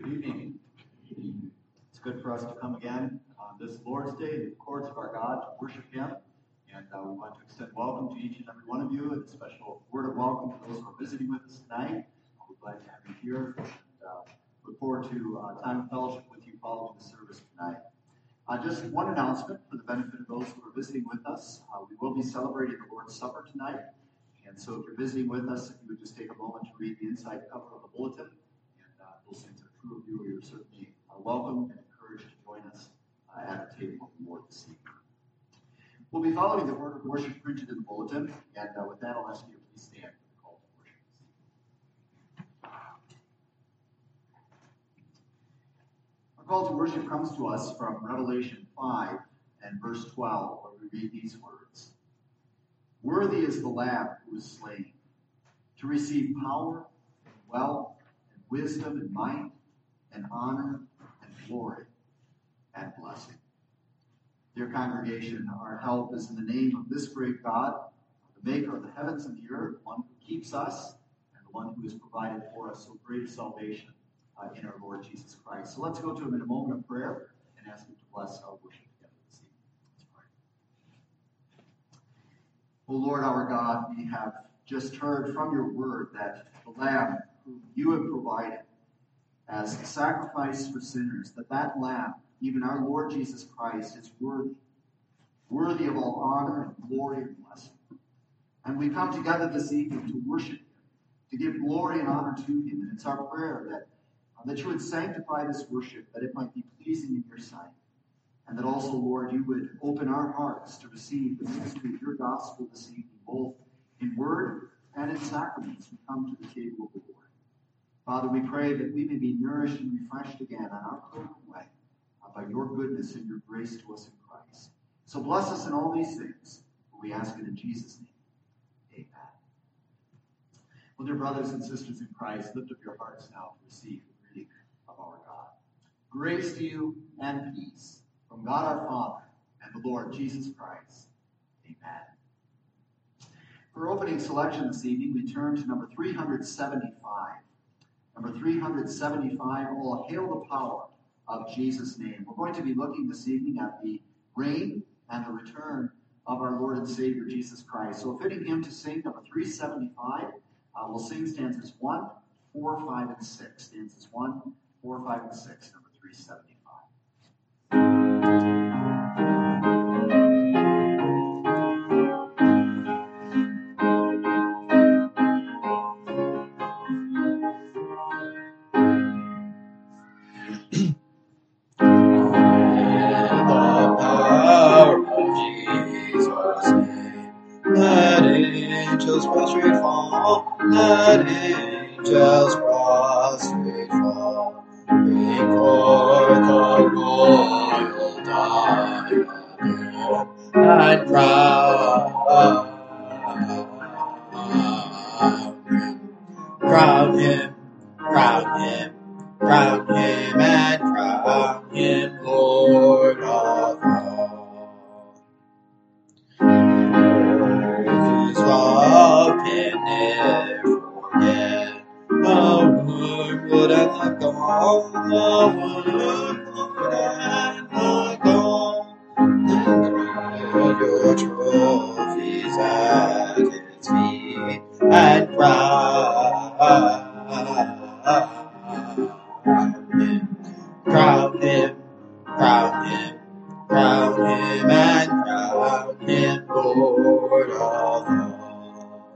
Good evening. It's good for us to come again on this Lord's Day in the courts of our God to worship Him. And we want to extend welcome to each and every one of you, and a special word of welcome to those who are visiting with us tonight. We're glad to have you here, and look forward to time of fellowship with you following the service tonight. Just one announcement for the benefit of those who are visiting with us. We will be celebrating the Lord's Supper tonight. And so if you're visiting with us, if you would just take a moment to read the inside cover of the bulletin, and those things are true of you, you're certainly welcome and encouraged to join us at the table of the Lord this evening. We'll be following the order of worship printed in the bulletin, and with that, I'll ask you to please stand for the call to worship this evening. Our call to worship comes to us from Revelation 5 and verse 12, where we read these words. Worthy is the Lamb who is slain, to receive power and wealth and wisdom and might and honor and glory and blessing. Dear congregation, our help is in the name of this great God, the maker of the heavens and the earth, the one who keeps us, and the one who has provided for us so great a salvation in our Lord Jesus Christ. So let's go to him in a moment of prayer and ask him to bless our worship together this evening. Let's pray. O Lord our God, we have just heard from your word that the Lamb whom you have provided as a sacrifice for sinners, that Lamb, even our Lord Jesus Christ, is worthy of all honor and glory and blessing. And we come together this evening to worship him, to give glory and honor to him. And it's our prayer that you would sanctify this worship, that it might be pleasing in your sight. And that also, Lord, you would open our hearts to receive the ministry of your gospel this evening, both in word and in sacraments. We come to the table of the Lord. Father, we pray that we may be nourished and refreshed again on our pilgrim way by your goodness and your grace to us in Christ. So bless us in all these things, for we ask it in Jesus' name. Amen. Well, dear brothers and sisters in Christ, lift up your hearts now to receive the reading of our God. Grace to you and peace from God our Father and the Lord Jesus Christ. Amen. For opening selection this evening, we turn to number 375. Number 375, All Hail the Power of Jesus' Name. We're going to be looking this evening at the reign and the return of our Lord and Savior Jesus Christ. So a fitting hymn to sing, number 375. We'll sing stanzas 1, 4, 5, and 6. Stanzas 1, 4, 5, and 6, number 375. Angels prostrate fall, let angels prostrate fall, bring forth the royal diadem and crown him, and crown him Lord of all. Love can never forget the wormwood and the gall, the wormwood and the gall. Lay your trophies at its feet and crown him, and crown him Lord of all.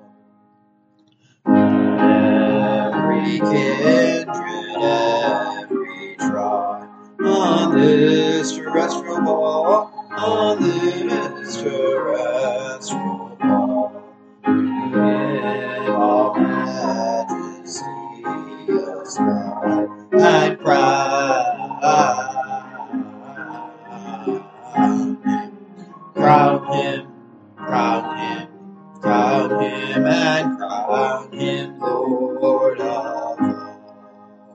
Every kindred, every tribe, on this terrestrial ball, in all majesty ascribe and crown him, and crown him Lord of all.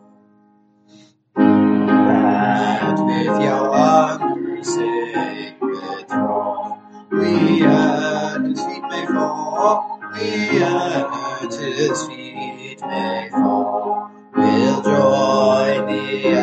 And with yonder sacred throng, we at his feet may fall, we'll join the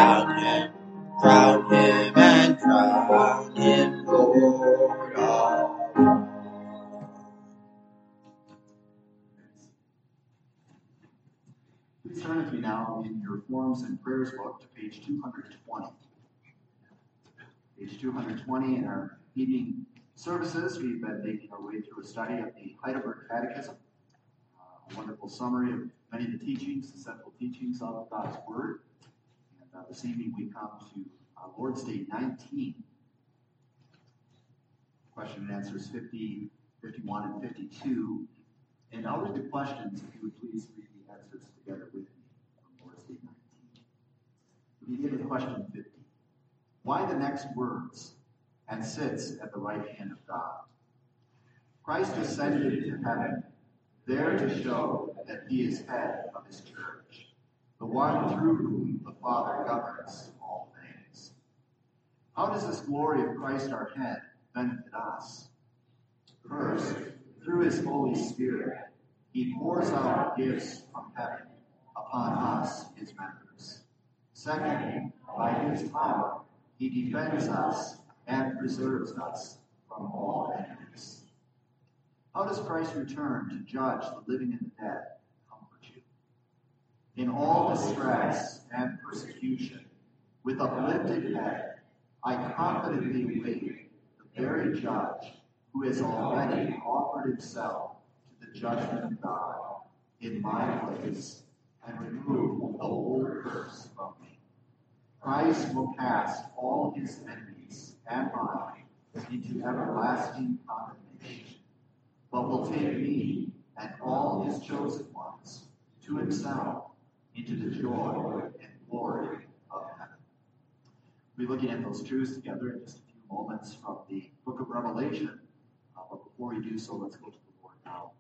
crown him and crown him Lord of all. Please turn with me now in your Forms and Prayers book to page 220. Page 220 in our evening services, we've been making our way through a study of the Heidelberg Catechism, a wonderful summary of many of the teachings, the central teachings of God's Word. And this evening we come to Lord's Day 19. Question and answers 50, 51, and 52. And I'll read the questions if you would please read the answers together with me from Lord's Day 19. We begin with question 50. Why the next words, and sits at the right hand of God? Christ ascended into heaven, there to show that he is head of his church, the one through whom the Father governs all things. How does this glory of Christ our head benefit us? First, through his Holy Spirit, he pours out gifts from heaven upon us, his members. Second, by his power, he defends us and preserves us from all enemies. How does Christ return to judge the living and the dead comfort you? In all distress and persecution, with uplifted head, I confidently await the very judge who has already offered himself to the judgment of God in my place and removed the whole curse from me. Christ will cast all his enemies and mine into everlasting condemnation, but will take me and all his chosen ones to himself into the joy and glory of heaven. We'll be looking at those truths together in just a few moments from the book of Revelation. But before we do so, let's go to the Lord now.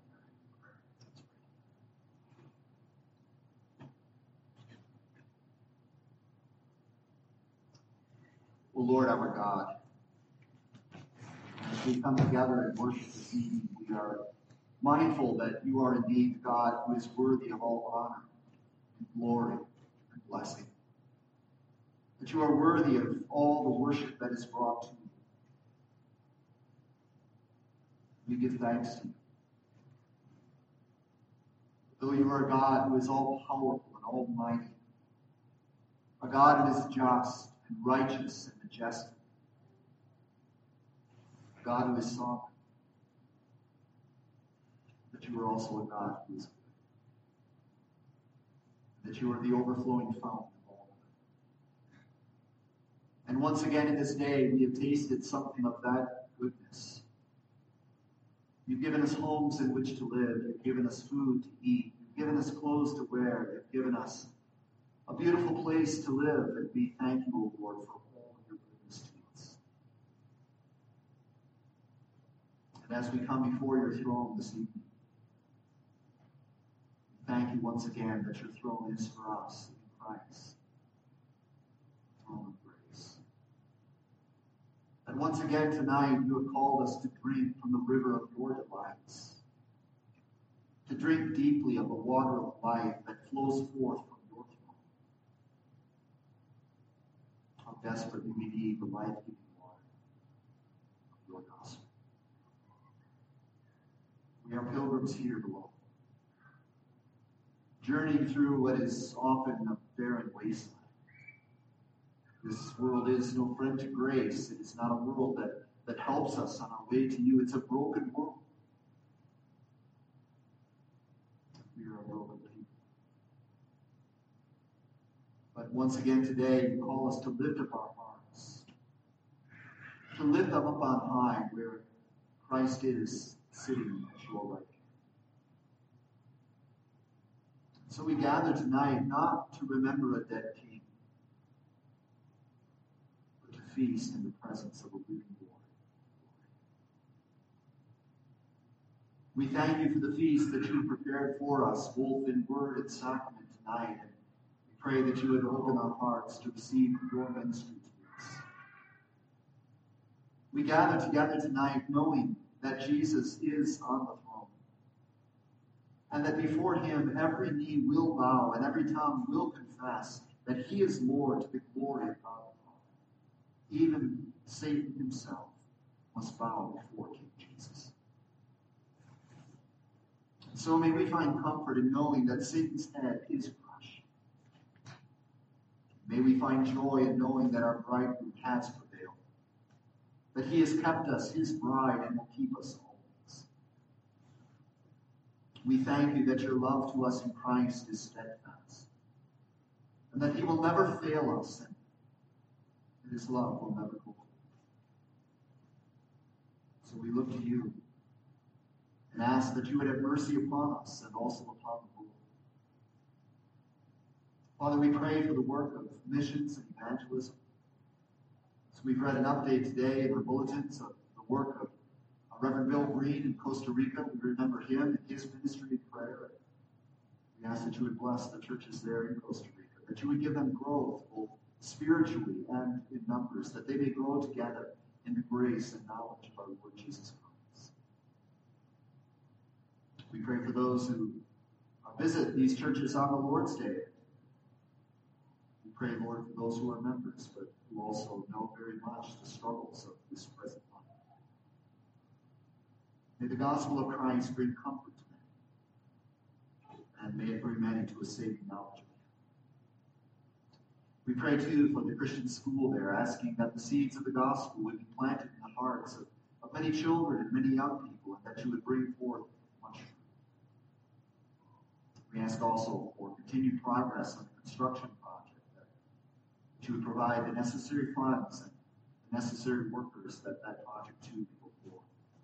O Lord, our God, as we come together and worship this evening, we are mindful that you are indeed God who is worthy of all honor and glory and blessing. That you are worthy of all the worship that is brought to you. We give thanks to you. Though you are a God who is all-powerful and almighty, a God who is just and righteous and majestic, a God who is sovereign, that you are also a God who is good, that you are the overflowing fountain of all good. And once again in this day, we have tasted something of that goodness. You've given us homes in which to live. You've given us food to eat. You've given us clothes to wear. You've given us a beautiful place to live. And we thank you, O Lord, for all of your goodness to us. And as we come before your throne this evening, we thank you once again that your throne is for us in Christ. Throne of grace. And once again tonight, you have called us to drink from the river of your delights, to drink deeply of the water of life that flows forth from your throne. How desperately we need the life-giving water of your gospel. We are pilgrims here below, journeying through what is often a barren wasteland. This world is no friend to grace. It is not a world that helps us on our way to you. It's a broken world. We are a broken people. But once again today, you call us to lift up our hearts, to lift them up on high where Christ is sitting at your right hand. So we gather tonight not to remember a dead king, feast in the presence of a living Lord. We thank you for the feast that you prepared for us, both in word and sacrament tonight. And we pray that you would open our hearts to receive your ministry to us. We gather together tonight knowing that Jesus is on the throne, and that before him every knee will bow and every tongue will confess that he is Lord to the glory of God the Father. Even Satan himself must bow before King Jesus. And so may we find comfort in knowing that Satan's head is crushed. May we find joy in knowing that our bridegroom has prevailed, that he has kept us his bride and will keep us always. We thank you that your love to us in Christ is steadfast, and that he will never fail us, and his love will never go cold. So we look to you and ask that you would have mercy upon us and also upon the world. Father, we pray for the work of missions and evangelism. So we've read an update today in our bulletins of the work of Reverend Bill Green in Costa Rica. We remember him and his ministry of prayer. We ask that you would bless the churches there in Costa Rica, that you would give them growth both spiritually and in numbers, that they may grow together in the grace and knowledge of our Lord Jesus Christ. We pray for those who visit these churches on the Lord's Day. We pray, Lord, for those who are members, but who also know very much the struggles of this present life. May the gospel of Christ bring comfort to many, and may it bring many to a saving knowledge of him. We pray, too, for the Christian school there, asking that the seeds of the gospel would be planted in the hearts of many children and many young people, and that you would bring forth much fruit. We ask also for continued progress on the construction project, that you would provide the necessary funds and the necessary workers that project, too, may go forward.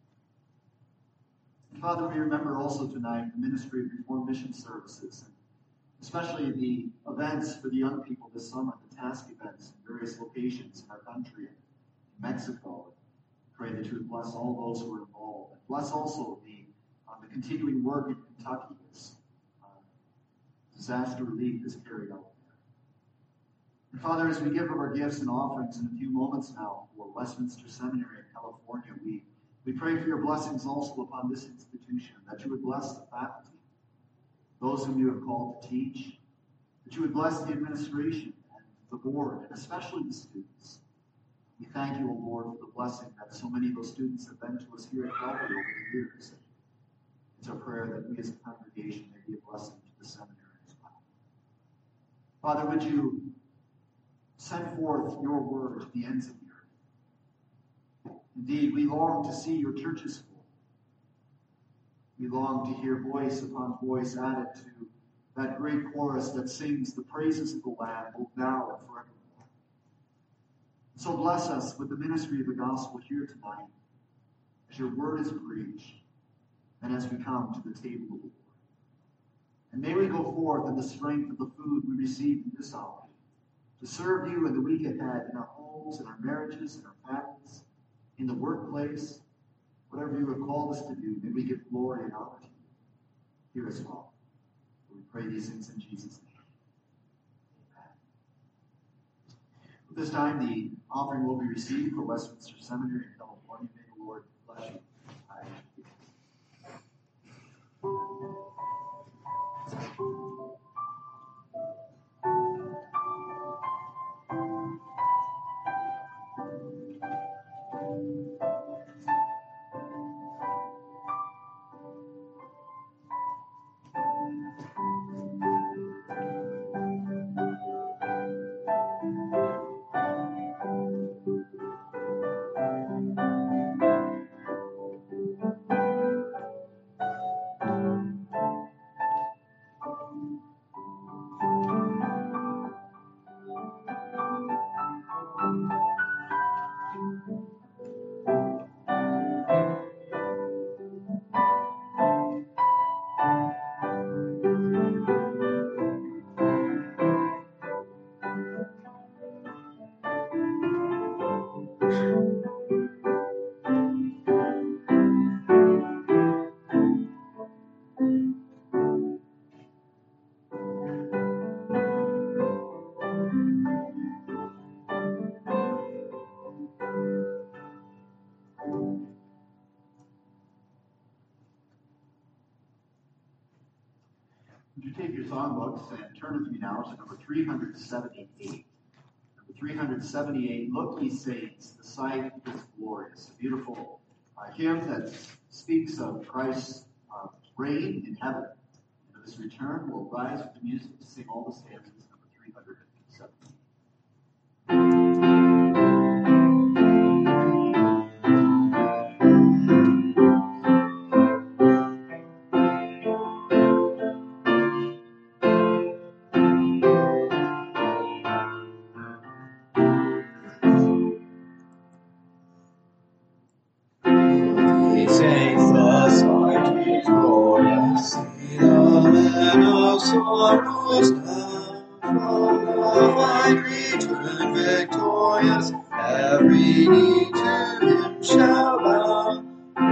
And Father, we remember also tonight the Ministry of Reformed Mission Services, and especially the events for the young people this summer, the task events in various locations in our country, in Mexico. Pray that you would bless all those who are involved, and bless also the continuing work in Kentucky as disaster relief is carried out there. And Father, as we give of our gifts and offerings in a few moments now for Westminster Seminary in California, we pray for your blessings also upon this institution, that you would bless the faculty, those whom you have called to teach, that you would bless the administration and the board, and especially the students. We thank you, O Lord, for the blessing that so many of those students have been to us here at Calvary over the years. It's our prayer that we as a congregation may be a blessing to the seminary as well. Father, would you send forth your word to the ends of the earth? Indeed, we long to see your churches full. We long to hear voice upon voice added to that great chorus that sings the praises of the Lamb, both now and forevermore. So bless us with the ministry of the gospel here tonight, as your word is preached, and as we come to the table of the Lord. And may we go forth in the strength of the food we receive in this hour, to serve you in the week ahead, in our homes, in our marriages, in our families, in the workplace, whatever you have called us to do. May we give glory and honor to you here as well. We pray these things in Jesus' name. Amen. At this time, the offering will be received for Westminster Seminary in California. May the Lord bless you. take your songbooks and turn with me now to number 378. Number 378, Look Ye Saints, the sight is glorious. A beautiful hymn that speaks of Christ's reign in heaven. And of his return, we'll rise with the music to sing all the stanzas, number 378. Sorrows down from the fight return victorious, every knee to him shall bow.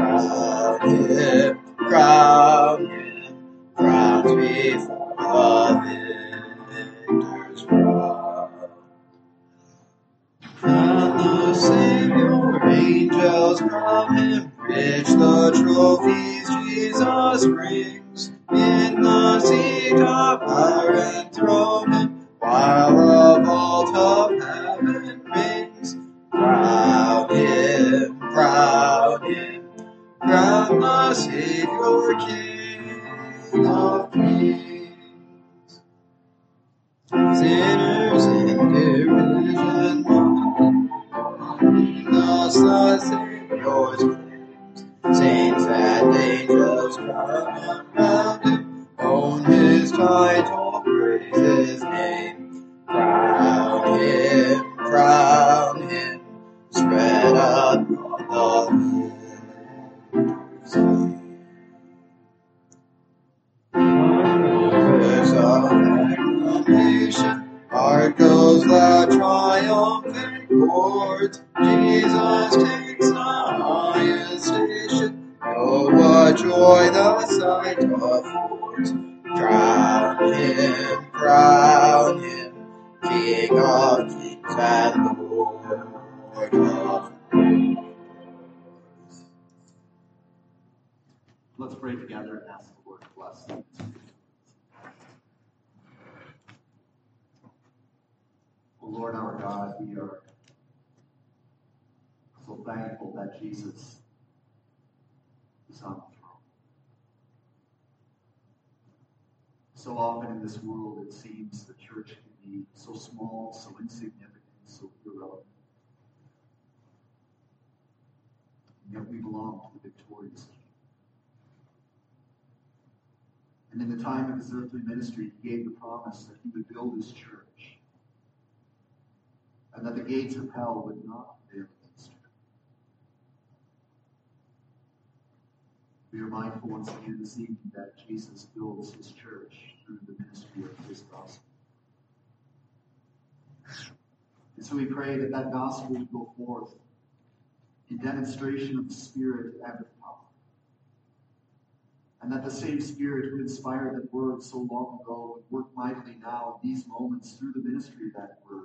Crown him, crowns before the victor's brow. Crown the Savior, angels crown him, rich the trophies Jesus brings. In the seat of power enthroned him, while a vault of heaven rings. Crown him, crown the Savior, King of kings. Sinners in derision mock, thus the Savior's claims. Saints and angels crown around him, own his title, praise his name. Crown him, spread abroad the victor's fame. Words of acclamation, heart goes the triumphant chords. Jesus takes the highest station. Oh, what joy the sight affords! Crown him, King of kings and Lord of lords. Let's pray together and ask the Lord to bless us. Oh Lord our God, we are so thankful that Jesus is on the throne. So often in this world it seems the church can be so small, so insignificant, so irrelevant. And yet we belong to the victorious King. And in the time of his earthly ministry, he gave the promise that he would build his church and that the gates of hell would not prevail against her. We are mindful once again this evening that Jesus builds his church through the ministry of his gospel. And so we pray that that gospel would go forth in demonstration of the Spirit and of power. And that the same Spirit who inspired that word so long ago would work mightily now in these moments through the ministry of that word,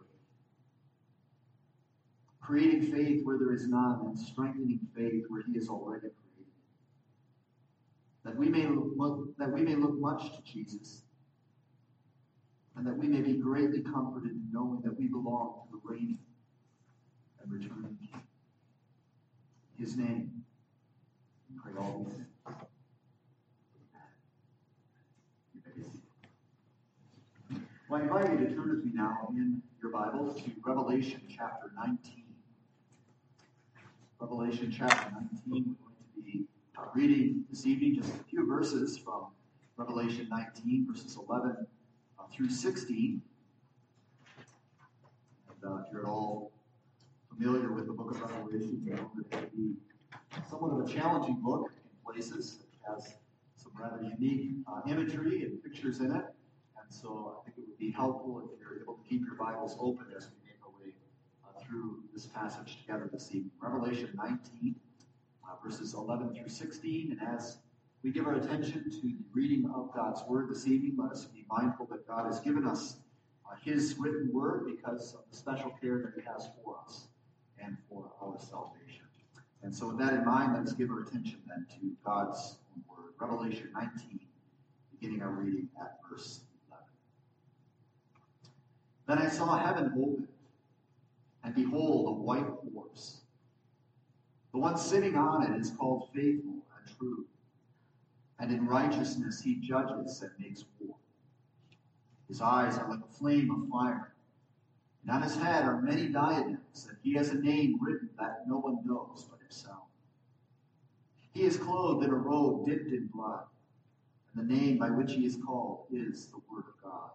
creating faith where there is none and strengthening faith where he is already created. That we may look much to Jesus, and that we may be greatly comforted in knowing that we belong to the reigning and returning King. In his name, we pray all these things. Well, I invite you to turn with me now in your Bibles to Revelation chapter 19. Revelation chapter 19, we're going to be reading this evening just a few verses from Revelation 19, verses 11 through 16. And if you're at all familiar with the book of Revelation, you know that it can be somewhat of a challenging book in places. It has some rather unique imagery and pictures in it. And so I think it would be helpful if you're able to keep your Bibles open as we make our way through this passage together this evening. Revelation 19, verses 11 through 16. And as we give our attention to the reading of God's Word this evening, let us be mindful that God has given us His written Word because of the special care that He has for us and for our salvation. And so with that in mind, let us give our attention then to God's Word. Revelation 19, beginning our reading at verse 11. Then I saw heaven opened, and behold, a white horse. The one sitting on it is called Faithful and True, and in righteousness he judges and makes war. His eyes are like a flame of fire, and on his head are many diadems, and he has a name written that no one knows but himself. He is clothed in a robe dipped in blood, and the name by which he is called is the Word of God.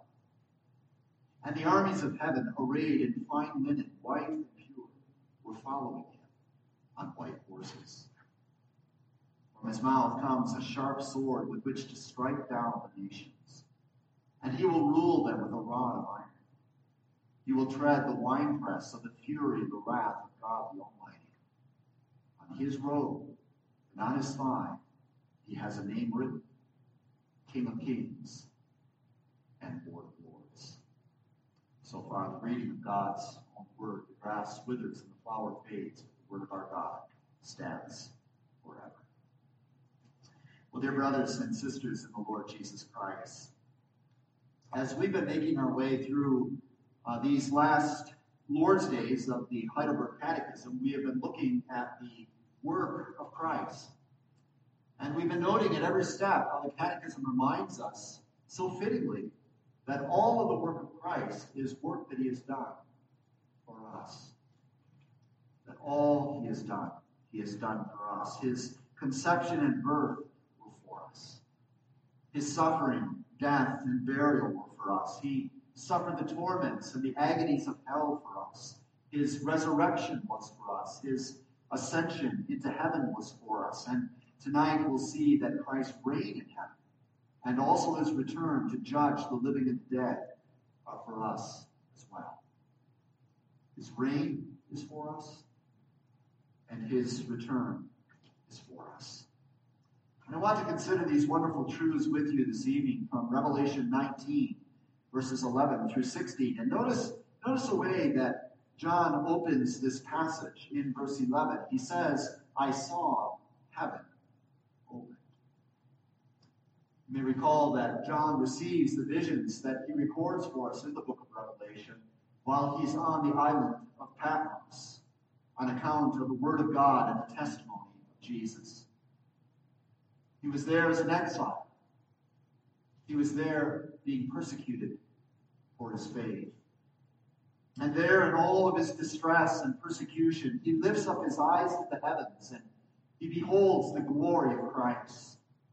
And the armies of heaven, arrayed in fine linen, white and pure, were following him on white horses. From his mouth comes a sharp sword with which to strike down the nations, and he will rule them with a rod of iron. He will tread the winepress of the fury of the wrath of God the Almighty. On his robe and on his thigh he has a name written, King of Kings and Lord of Lords. So far, the reading of God's own word. The grass withers and the flower fades, but the word of our God stands forever. Well, dear brothers and sisters in the Lord Jesus Christ, as we've been making our way through these last Lord's days of the Heidelberg Catechism, we have been looking at the work of Christ. And we've been noting at every step how the Catechism reminds us so fittingly that all of the work of Christ is work that he has done for us. That all he has done for us. His conception and birth were for us. His suffering, death, and burial were for us. He suffered the torments and the agonies of hell for us. His resurrection was for us. His ascension into heaven was for us. And tonight we'll see that Christ reigned in heaven and also his return to judge the living and the dead are for us as well. His reign is for us, and his return is for us. And I want to consider these wonderful truths with you this evening from Revelation 19, verses 11 through 16. And notice the way that John opens this passage in verse 11. He says, I saw heaven open. You may recall that John receives the visions that he records for us in the book of Revelation while he's on the island of Patmos on account of the word of God and the testimony of Jesus. He was there as an exile. He was there being persecuted for his faith. And there in all of his distress and persecution, he lifts up his eyes to the heavens and he beholds the glory of Christ.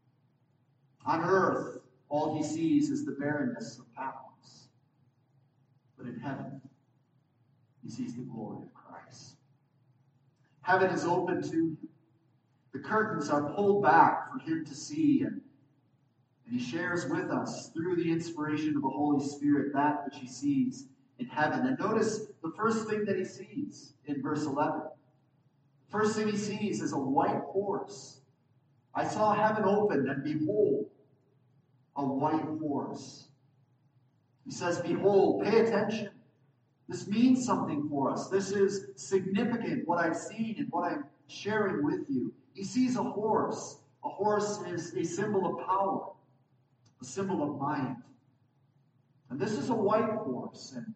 On earth, all he sees is the barrenness of Patmos. But in heaven, he sees the glory of Christ. Heaven is open to him. The curtains are pulled back for him to see, and he shares with us through the inspiration of the Holy Spirit that which he sees in heaven. And notice the first thing that he sees in verse 11. The first thing he sees is a white horse. I saw heaven opened, and behold, a white horse. He says, behold, pay attention. This means something for us. This is significant, what I've seen and what I'm sharing with you. He sees a horse. A horse is a symbol of power, a symbol of might. And this is a white horse. And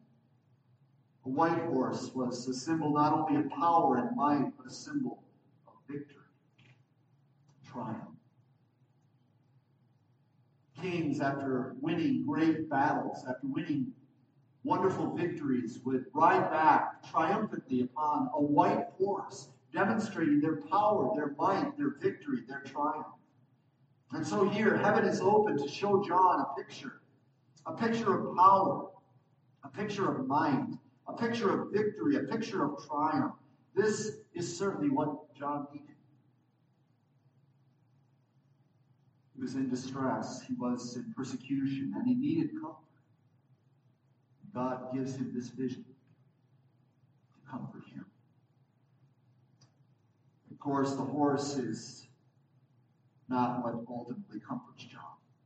a white horse was a symbol not only of power and might, but a symbol of victory, triumph. Kings, after winning great battles, after winning wonderful victories, would ride back triumphantly upon a white horse, demonstrating their power, their might, their victory, their triumph. And so here, heaven is open to show John a picture of power, a picture of might, a picture of victory, a picture of triumph. This is certainly what John needed. He was in distress, he was in persecution, and he needed comfort. God gives him this vision to comfort him. Of course, the horse is not what ultimately comforts John.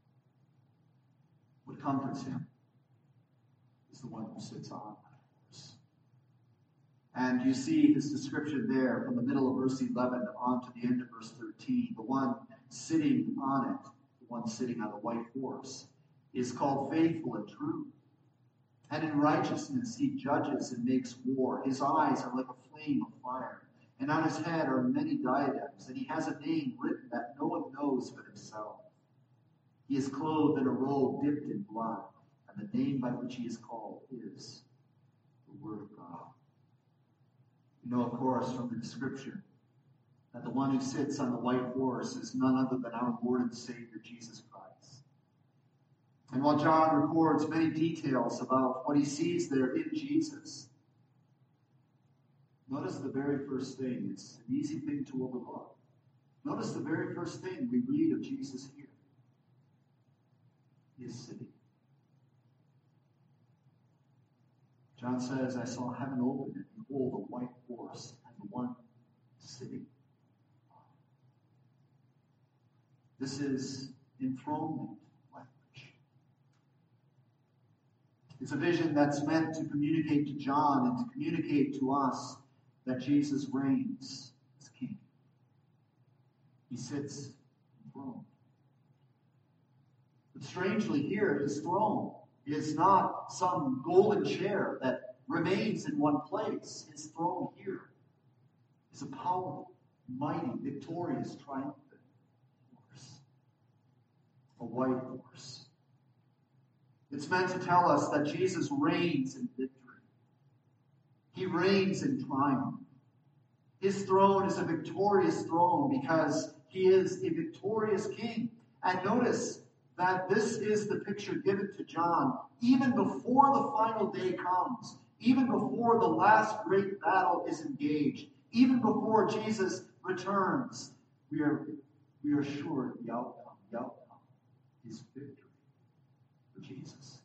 What comforts him is the one who sits on that horse. And you see his description there from the middle of verse 11 on to the end of verse 13. The one sitting on it the one sitting on the white horse, is called faithful and true. And in righteousness he judges and makes war. His eyes are like a flame of fire, and on his head are many diadems, and he has a name written that no one knows but himself. He is clothed in a robe dipped in blood, and the name by which he is called is the Word of God. You know, of course, from the description, that the one who sits on the white horse is none other than our Lord and Savior, Jesus Christ. And while John records many details about what he sees there in Jesus, notice the very first thing. It's an easy thing to overlook. Notice the very first thing we read of Jesus here. He is sitting. John says, I saw heaven open, and behold, a white horse, and the one sitting. This is enthronement language. It's a vision that's meant to communicate to John and to communicate to us that Jesus reigns as king. He sits enthroned. But strangely here, his throne is not some golden chair that remains in one place. His throne here is a powerful, mighty, victorious, triumphant horse. A white horse. It's meant to tell us that Jesus reigns in victory. He reigns in triumph. His throne is a victorious throne because he is a victorious king. And notice that this is the picture given to John even before the final day comes, even before the last great battle is engaged, even before Jesus returns. We are sure the outcome is victory for Jesus.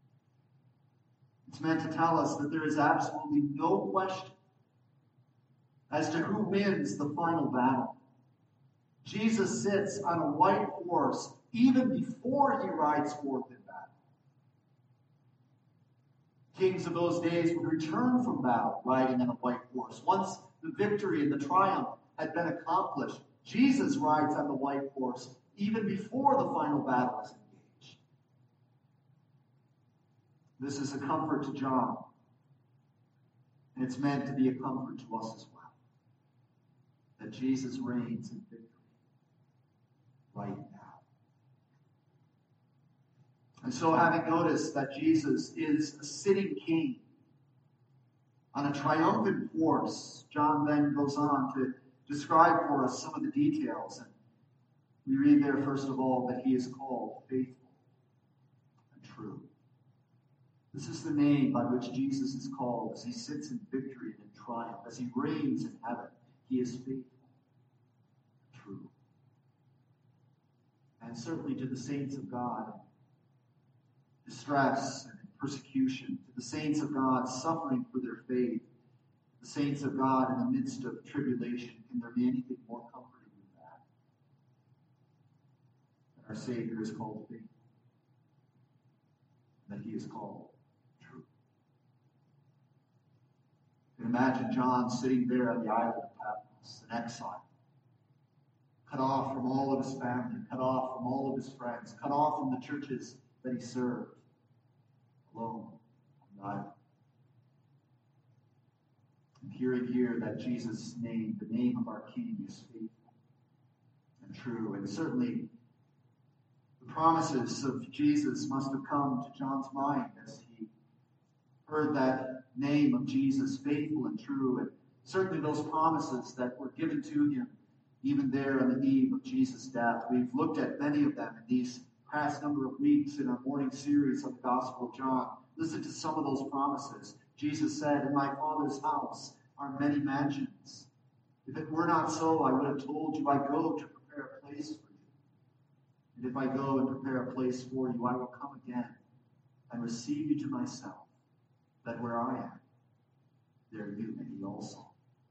It's meant to tell us that there is absolutely no question as to who wins the final battle. Jesus sits on a white horse even before he rides forth in battle. Kings of those days would return from battle riding on a white horse. Once the victory and the triumph had been accomplished, Jesus rides on the white horse even before the final battle is engaged. This is a comfort to John, and it's meant to be a comfort to us as well, that Jesus reigns in victory right now. And so, having noticed that Jesus is a sitting king on a triumphant horse, John then goes on to describe for us some of the details. And we read there, first of all, that he is called faithful and true. This is the name by which Jesus is called as he sits in victory and in triumph, as he reigns in heaven. He is faithful and true. And certainly to the saints of God, distress and persecution, to the saints of God suffering for their faith, the saints of God in the midst of tribulation, can there be anything more comforting than that? That our Savior is called faithful, that he is called true. You can imagine John sitting there on the island of Patmos, an exile, cut off from all of his family, cut off from all of his friends, cut off from the churches that he served, alone on the island. And hearing here that Jesus' name, the name of our King, is faithful and true. And certainly the promises of Jesus must have come to John's mind as he heard that name of Jesus, faithful and true. And certainly those promises that were given to him even there on the eve of Jesus' death. We've looked at many of them in these past number of weeks in our morning series on the Gospel of John. Listen to some of those promises. Jesus said, "In my Father's house are many mansions. If it were not so, I would have told you, I go to prepare a place for you. And if I go and prepare a place for you, I will come again and receive you to myself, that where I am, there you may be also."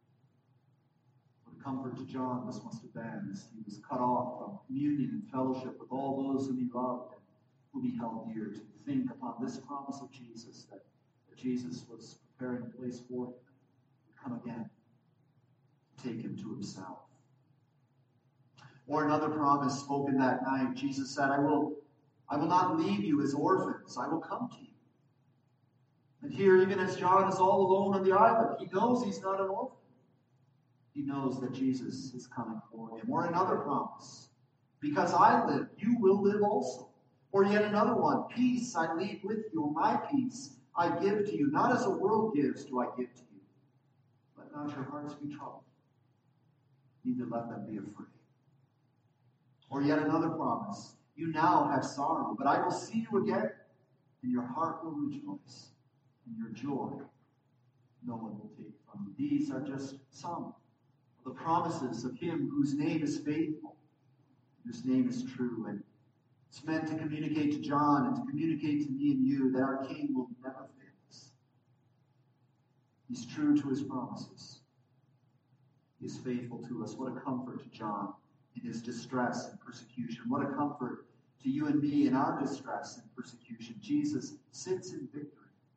Comfort to John this must have been as he was cut off from communion and fellowship with all those whom he loved and whom he held dear, to think upon this promise of Jesus, that Jesus was preparing a place for him, would come again, take him to himself. Or another promise spoken that night, Jesus said, I will not leave you as orphans. I will come to you. And here, even as John is all alone on the island, he knows he's not an orphan. He knows that Jesus is coming for him. Or another promise, because I live, you will live also. Or yet another one, peace I leave with you, my peace I give to you. Not as the world gives do I give to you. Let not your hearts be troubled, neither let them be afraid. Or yet another promise, you now have sorrow, but I will see you again, and your heart will rejoice, and your joy no one will take from you. These are just some of the promises of him whose name is faithful, whose name is true. And it's meant to communicate to John and to communicate to me and you that our King will never fail us. He's true to his promises. He is faithful to us. What a comfort to John in his distress and persecution. What a comfort to you and me in our distress and persecution. Jesus sits in victory.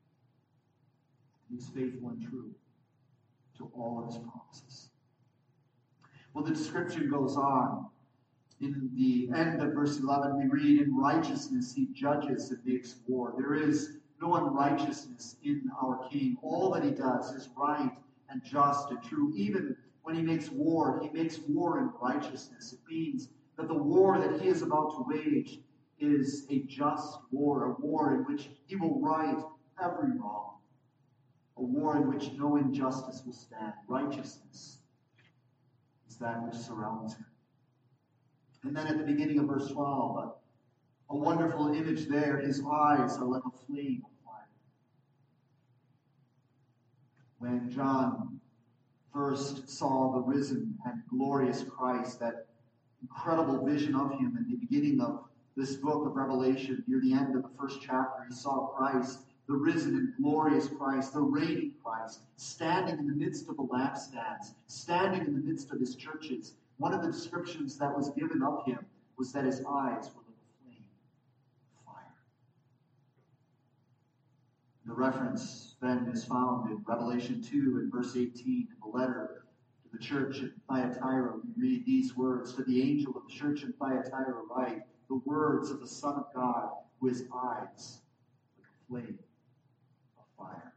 He's faithful and true to all of his promises. Well, the description goes on. In the end of verse 11, we read, in righteousness he judges and makes war. There is no unrighteousness in our King. All that he does is right and just and true. Even when he makes war in righteousness. It means that the war that he is about to wage is a just war, a war in which he will right every wrong, a war in which no injustice will stand. Righteousness is that which surrounds him. And then at the beginning of verse 12, a wonderful image there. His eyes are like a flame of fire. When John first saw the risen and glorious Christ, that incredible vision of him in the beginning of this book of Revelation, near the end of the first chapter, he saw Christ, the risen and glorious Christ, the reigning Christ, standing in the midst of the lampstands, standing in the midst of his churches. One of the descriptions that was given of him was that his eyes were like a flame of fire. The reference then is found in Revelation 2 and verse 18 in the letter to the church at Thyatira. We read these words, to the angel of the church in Thyatira write, the words of the Son of God, who has eyes like a flame of fire.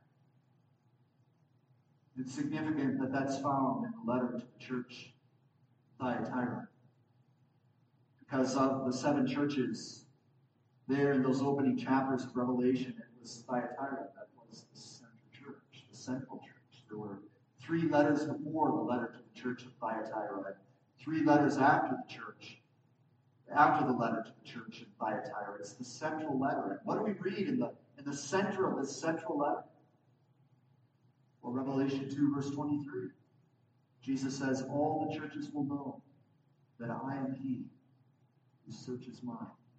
It's significant that that's found in the letter to the church Thyatira, because of the 7 churches there in those opening chapters of Revelation, it was Thyatira that was the central church. There were 3 letters before the letter to the church of Thyatira, and 3 letters after the letter to the church of Thyatira. It's the central letter. And what do we read in the center of this central letter? Well, Revelation 2, verse 23. Jesus says, all the churches will know that I am he who searches mine.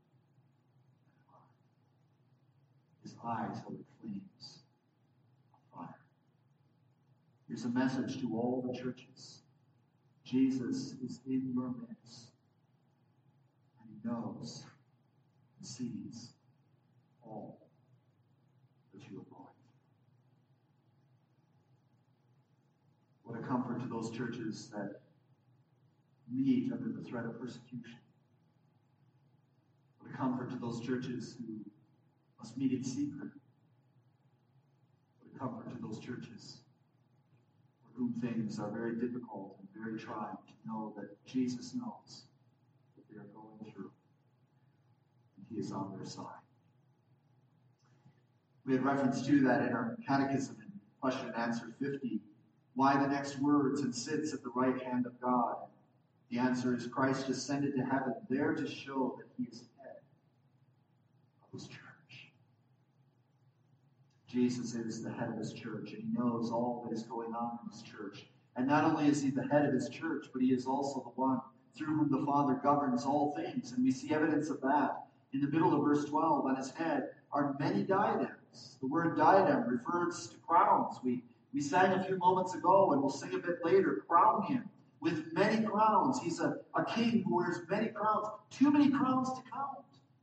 His eyes are like flames of fire. Here's a message to all the churches. Jesus is in your midst, and he knows and sees all that you are going through. What a comfort to those churches that meet under the threat of persecution. What a comfort to those churches who must meet in secret. What a comfort to those churches for whom things are very difficult and very trying, to know that Jesus knows what they are going through, and he is on their side. We had reference to that in our catechism in question and answer 50. Why the next words, and sits at the right hand of God? The answer is Christ ascended to heaven, there to show that he is head of his church. Jesus is the head of his church, and he knows all that is going on in his church. And not only is he the head of his church, but he is also the one through whom the Father governs all things. And we see evidence of that in the middle of verse 12. On his head are many diadems. The word diadem refers to crowns. We sang a few moments ago, and we'll sing a bit later, crown him with many crowns. He's a king who wears many crowns. Too many crowns to count.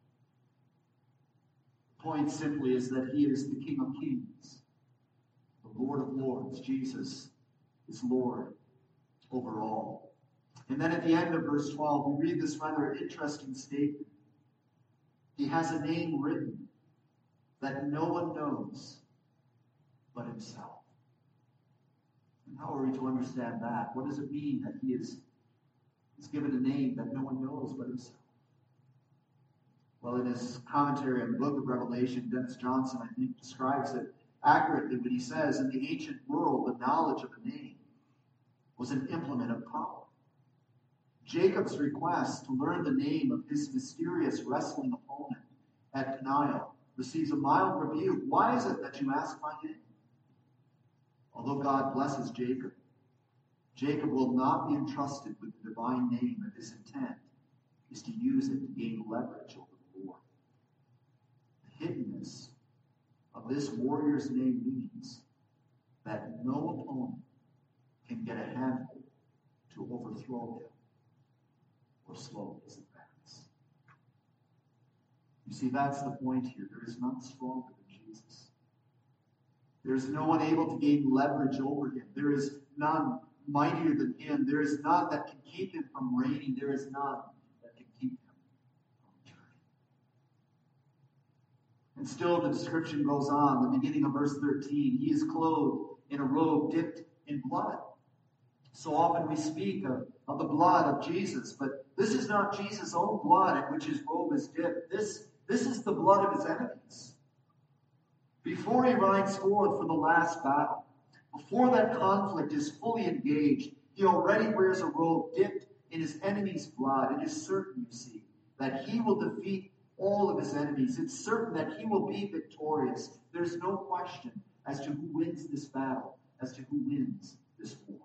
The point simply is that he is the King of Kings, the Lord of Lords. Jesus is Lord over all. And then at the end of verse 12, we read this rather interesting statement. He has a name written that no one knows but himself. And how are we to understand that? What does it mean that he is given a name that no one knows but himself? Well, in his commentary on the book of Revelation, Dennis Johnson, I think, describes it accurately when he says, in the ancient world, the knowledge of a name was an implement of power. Jacob's request to learn the name of his mysterious wrestling opponent at Peniel receives a mild rebuke. Why is it that you ask my name? Although God blesses Jacob, Jacob will not be entrusted with the divine name if his intent is to use it to gain leverage over the Lord. The hiddenness of this warrior's name means that no opponent can get a handhold to overthrow him or slow his advance. You see, that's the point here. There is none stronger than Jesus. There is no one able to gain leverage over him. There is none mightier than him. There is none that can keep him from reigning. There is none that can keep him from returning. And still the description goes on. The beginning of verse 13. He is clothed in a robe dipped in blood. So often we speak of the blood of Jesus, but this is not Jesus' own blood in which his robe is dipped. This is the blood of his enemies. Before he rides forth for the last battle, before that conflict is fully engaged, he already wears a robe dipped in his enemy's blood. It is certain, you see, that he will defeat all of his enemies. It's certain that he will be victorious. There's no question as to who wins this battle, as to who wins this war.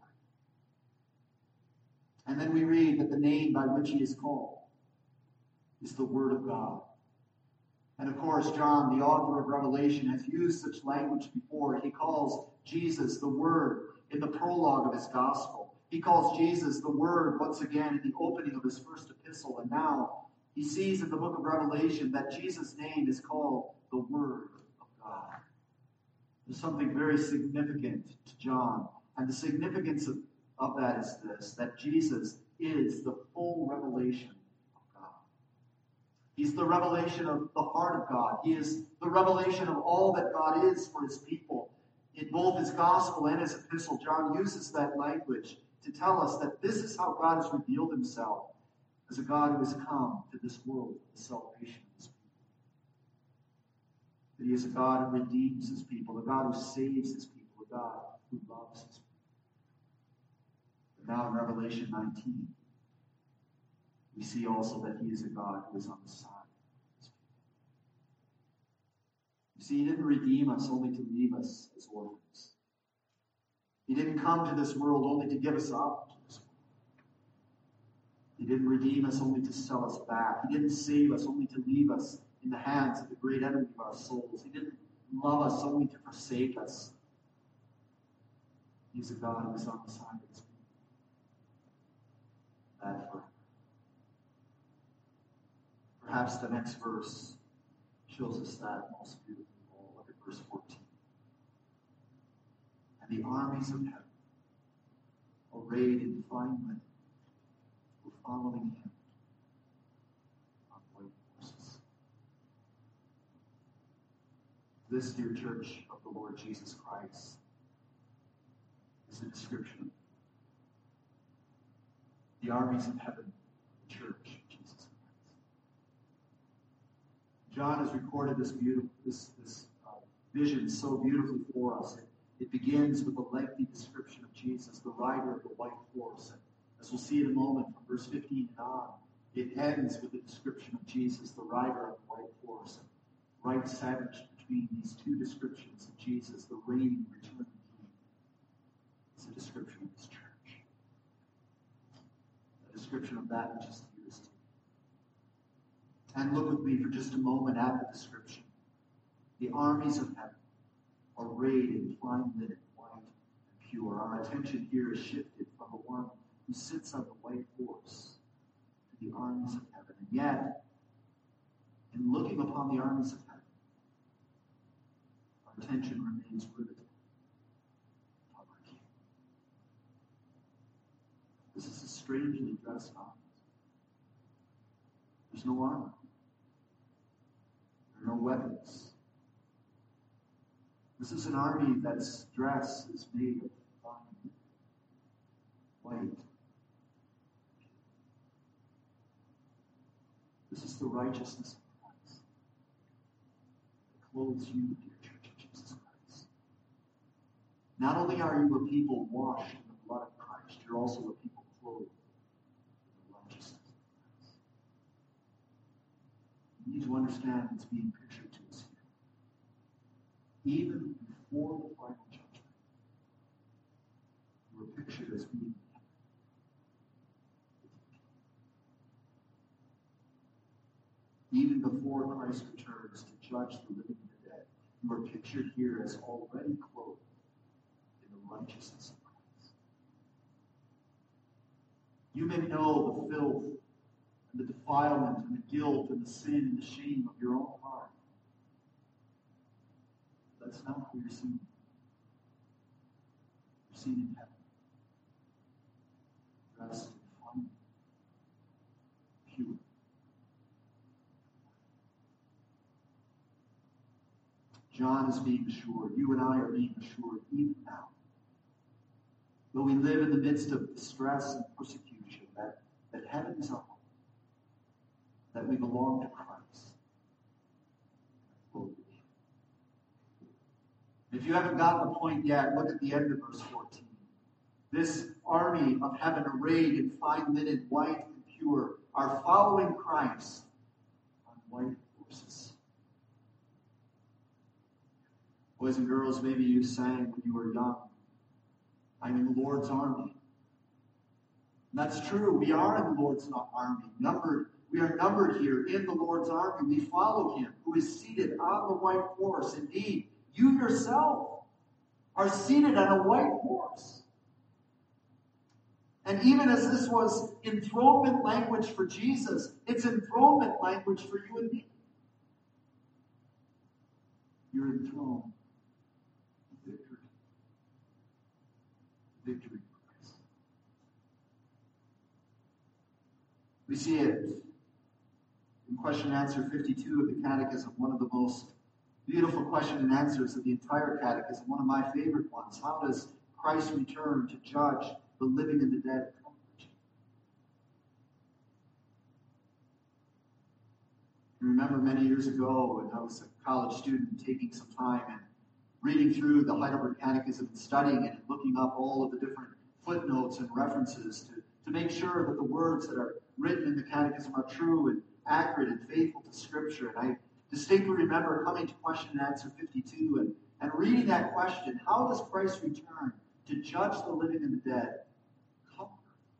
And then we read that the name by which he is called is the Word of God. And of course, John, the author of Revelation, has used such language before. He calls Jesus the Word in the prologue of his gospel. He calls Jesus the Word once again in the opening of his first epistle. And now he sees in the book of Revelation that Jesus' name is called the Word of God. There's something very significant to John. And the significance of that is this, that Jesus is the full revelation of God. He's the revelation of the heart of God. He is the revelation of all that God is for his people. In both his gospel and his epistle, John uses that language to tell us that this is how God has revealed himself as a God who has come to this world for the salvation of his people. That he is a God who redeems his people, a God who saves his people, a God who loves his people. Now in Revelation 19, we see also that he is a God who is on the side of his people. You see, he didn't redeem us only to leave us as orphans. He didn't come to this world only to give us up to this world. He didn't redeem us only to sell us back. He didn't save us only to leave us in the hands of the great enemy of our souls. He didn't love us only to forsake us. He's a God who is on the side of his people. That forever. Perhaps the next verse shows us that most beautifully. Look at verse 14. And the armies of heaven, arrayed in fine linen, were following him on white horses. This, dear church of the Lord Jesus Christ, is a description of the armies of heaven, the church of Jesus Christ. John has recorded this vision so beautifully for us. It begins with a lengthy description of Jesus, the rider of the white horse. And as we'll see in a moment from verse 15 and on, it ends with a description of Jesus, the rider of the white horse. And right sandwiched between these two descriptions of Jesus, the reigning, returning King, is a description of his church. Description of that which is here is to be. And look with me for just a moment at the description. The armies of heaven, arrayed in fine linen, white and pure. Our attention here is shifted from the one who sits on the white horse to the armies of heaven. And yet, in looking upon the armies of heaven, our attention remains riveted upon our King. This is a strangely dressed armies. There's no armor. There are no weapons. This is an army that's dress is made of fine white. This is the righteousness of Christ that clothes you, dear Church of Jesus Christ. Not only are you a people washed in the blood of Christ, you're also a people clothed in the righteousness of Christ. You need to understand what's being pictured to us here. Even before the final judgment, you were pictured as being even before Christ returns to judge the living and the dead, you are pictured here as already clothed in the righteousness of Christ. You may know the filth and the defilement and the guilt and the sin and the shame of your own heart. That's not who you're seen. You're seen in heaven, dressed in fine, pure. John is being assured. You and I are being assured even now. Though we live in the midst of distress and persecution, that heaven is our home. That we belong to Christ. If you haven't gotten the point yet, look at the end of verse 14. This army of heaven arrayed in fine linen, white and pure, are following Christ on white horses. Boys and girls, maybe you sang when you were young, I'm in the Lord's army. And that's true. We are in the Lord's army. We are numbered here in the Lord's army. We follow him who is seated on the white horse. Indeed, you yourself are seated on a white horse. And even as this was enthronement language for Jesus, it's enthronement language for you and me. You're enthroned. Victory. We see it in question and answer 52 of the Catechism, one of the most beautiful question and answers of the entire Catechism, one of my favorite ones. How does Christ return to judge the living and the dead? I remember many years ago when I was a college student taking some time and reading through the Heidelberg Catechism and studying it and looking up all of the different footnotes and references to make sure that the words that are written in the Catechism are true and accurate and faithful to Scripture. And I distinctly remember coming to question and answer 52 and reading that question, how does Christ return to judge the living and the dead? Comfort.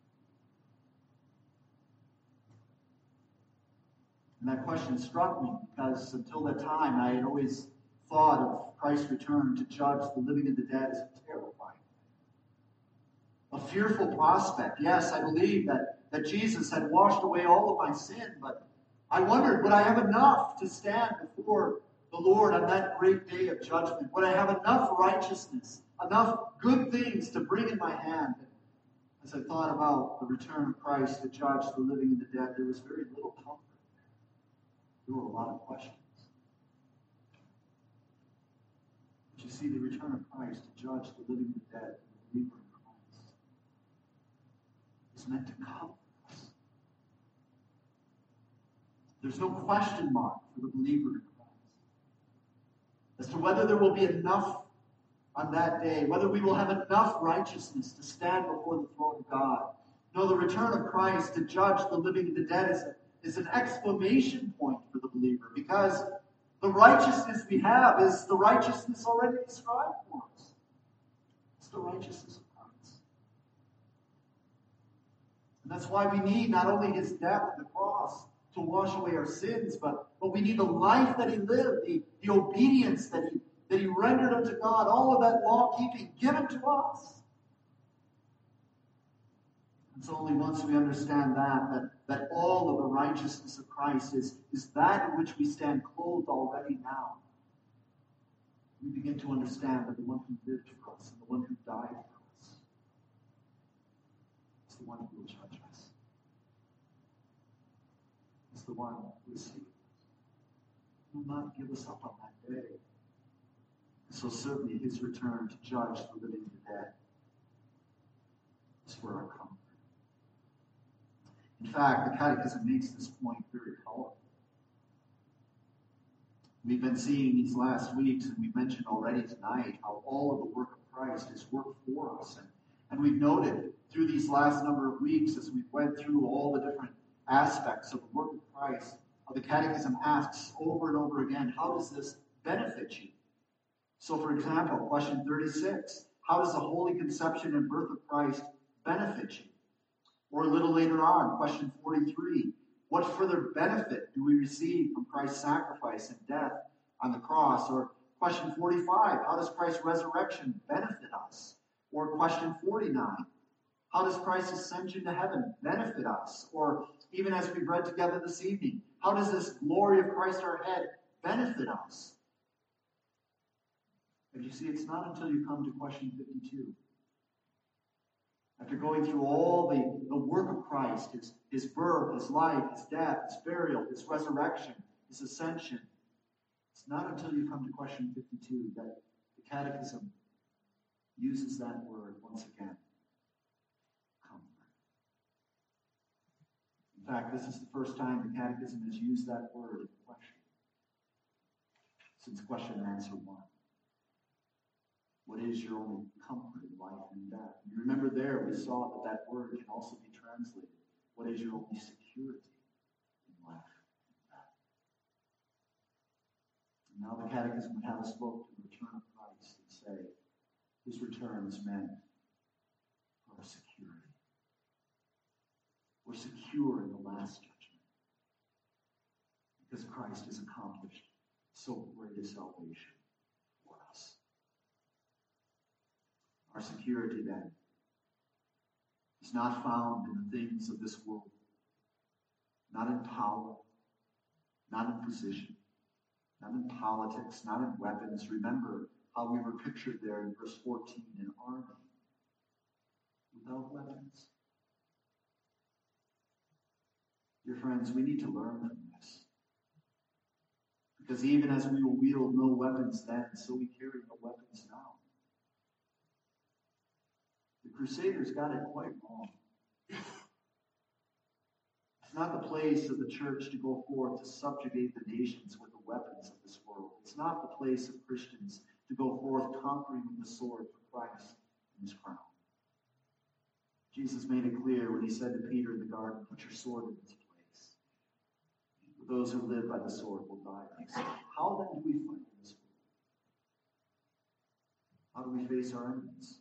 And that question struck me because until that time I had always thought of Christ's return to judge the living and the dead as terrifying. A fearful prospect. Yes, I believe that Jesus had washed away all of my sin, but I wondered, would I have enough to stand before the Lord on that great day of judgment? Would I have enough righteousness, enough good things to bring in my hand? And as I thought about the return of Christ to judge the living and the dead, there was very little comfort. There were a lot of questions. But you see, the return of Christ to judge the living and the dead, the believer in Christ, is meant to comfort us. There's no question mark for the believer in Christ as to whether there will be enough on that day, whether we will have enough righteousness to stand before the throne of God. No, the return of Christ to judge the living and the dead is an exclamation point for the believer, because the righteousness we have is the righteousness already described for us. It's the righteousness of Christ. And that's why we need not only his death on the cross to wash away our sins, but we need the life that he lived, the obedience that he rendered unto God, all of that law-keeping given to us. It's only once we understand that all of the righteousness of Christ is that in which we stand clothed already now. We begin to understand that the one who lived for us and the one who died for us is the one who will judge us. He's the one who is saved. He will not give us up on that day. So certainly his return to judge the living and the dead is for our comfort. In fact, the Catechism makes this point very powerful. We've been seeing these last weeks, and we've mentioned already tonight, how all of the work of Christ is worked for us. And we've noted through these last number of weeks, as we've went through all the different aspects of the work of Christ, how the Catechism asks over and over again, how does this benefit you? So, for example, question 36, how does the holy conception and birth of Christ benefit you? Or a little later on, question 43, what further benefit do we receive from Christ's sacrifice and death on the cross? Or question 45, how does Christ's resurrection benefit us? Or question 49, how does Christ's ascension to heaven benefit us? Or even as we've read together this evening, how does this glory of Christ our head benefit us? And you see, it's not until you come to question 52. After going through all the work of Christ, his birth, his life, his death, his burial, his resurrection, his ascension, it's not until you come to question 52 that the Catechism uses that word once again. Comfort. In fact, this is the first time the Catechism has used that word in question, since question and answer 1. What is your only comfort in life and death? You remember there we saw that word can also be translated, what is your only security in life and death? And now the Catechism would have us look to the return of Christ and say, his return is meant for our security. We're secure in the last judgment because Christ has accomplished so great a salvation for us. Our security, then, is not found in the things of this world, not in power, not in position, not in politics, not in weapons. Remember how we were pictured there in verse 14, an army without weapons. Dear friends, we need to learn from this. Because even as we will wield no weapons then, so we carry no weapons now. The Crusaders got it quite wrong. It's not the place of the church to go forth to subjugate the nations with the weapons of this world. It's not the place of Christians to go forth conquering with the sword for Christ and his crown. Jesus made it clear when he said to Peter in the garden, put your sword in its place. For those who live by the sword will die. So how then do we fight in this world? How do we face our enemies?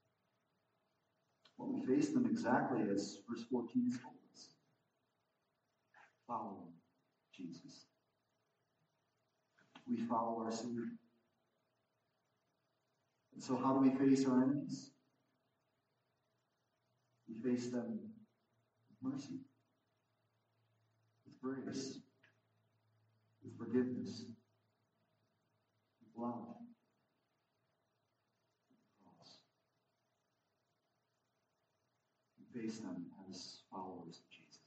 Well, we face them exactly as verse 14 has told us. Follow Jesus. We follow our Savior. And so how do we face our enemies? We face them with mercy, with grace, with forgiveness, with love. Face them as followers of Jesus.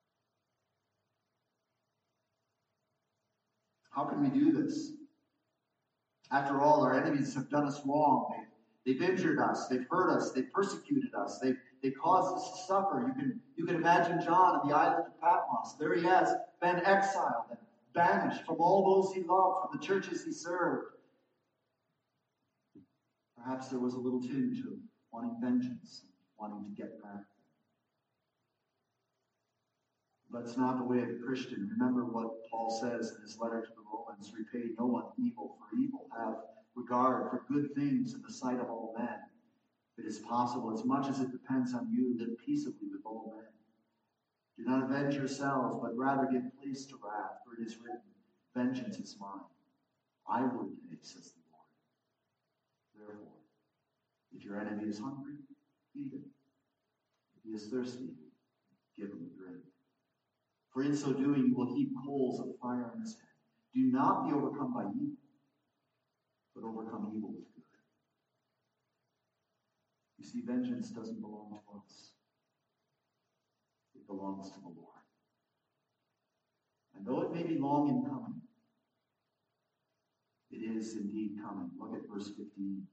How can we do this? After all, our enemies have done us wrong. They've injured us. They've hurt us. They've persecuted us. They've caused us to suffer. You can imagine John on the island of Patmos. There he has been exiled and banished from all those he loved, from the churches he served. Perhaps there was a little tinge of wanting vengeance, wanting to get back. But it's not the way of the Christian. Remember what Paul says in his letter to the Romans, repay no one evil for evil. Have regard for good things in the sight of all men. If it is possible, as much as it depends on you, live peaceably with all men. Do not avenge yourselves, but rather give place to wrath, for it is written, vengeance is mine. I will pay, says the Lord. Therefore, if your enemy is hungry, feed him. If he is thirsty, give him a drink. For in so doing, you will heap coals of fire on his head. Do not be overcome by evil, but overcome evil with good. You see, vengeance doesn't belong to us. It belongs to the Lord. And though it may be long in coming, it is indeed coming. Look at verse 15.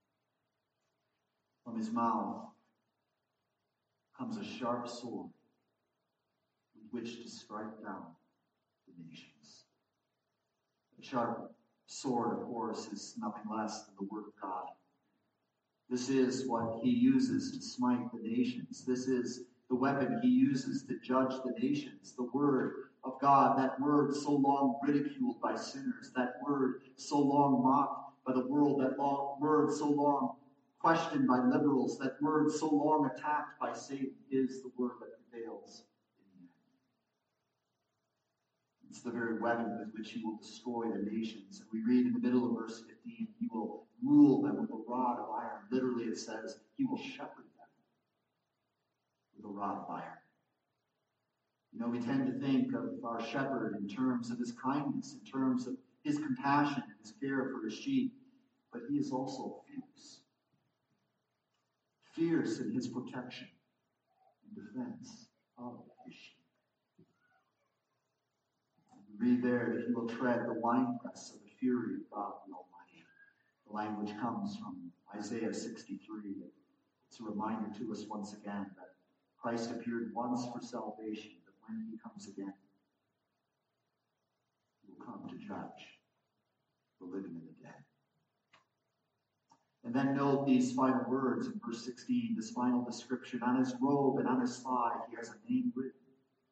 From his mouth comes a sharp sword with which to strike down the nations. A sharp sword, of course, is nothing less than the word of God. This is what he uses to smite the nations. This is the weapon he uses to judge the nations. The word of God, that word so long ridiculed by sinners, that word so long mocked by the world, that word so long questioned by liberals, that word so long attacked by Satan, is the word that prevails in the end. It's the very weapon with which he will destroy the nations. And we read in the middle of verse 15, he will rule them with a rod of iron. Literally it says, he will shepherd them with a rod of iron. You know, we tend to think of our shepherd in terms of his kindness, in terms of his compassion and his care for his sheep, but he is also fierce. Fierce in his protection and defense of his sheep. We read there that he will tread the winepress of the fury of God the Almighty. The language comes from Isaiah 63. It's a reminder to us once again that Christ appeared once for salvation, but when he comes again, he will come to judge the living and the dead. And then note these final words in verse 16, this final description. On his robe and on his thigh, he has a name written,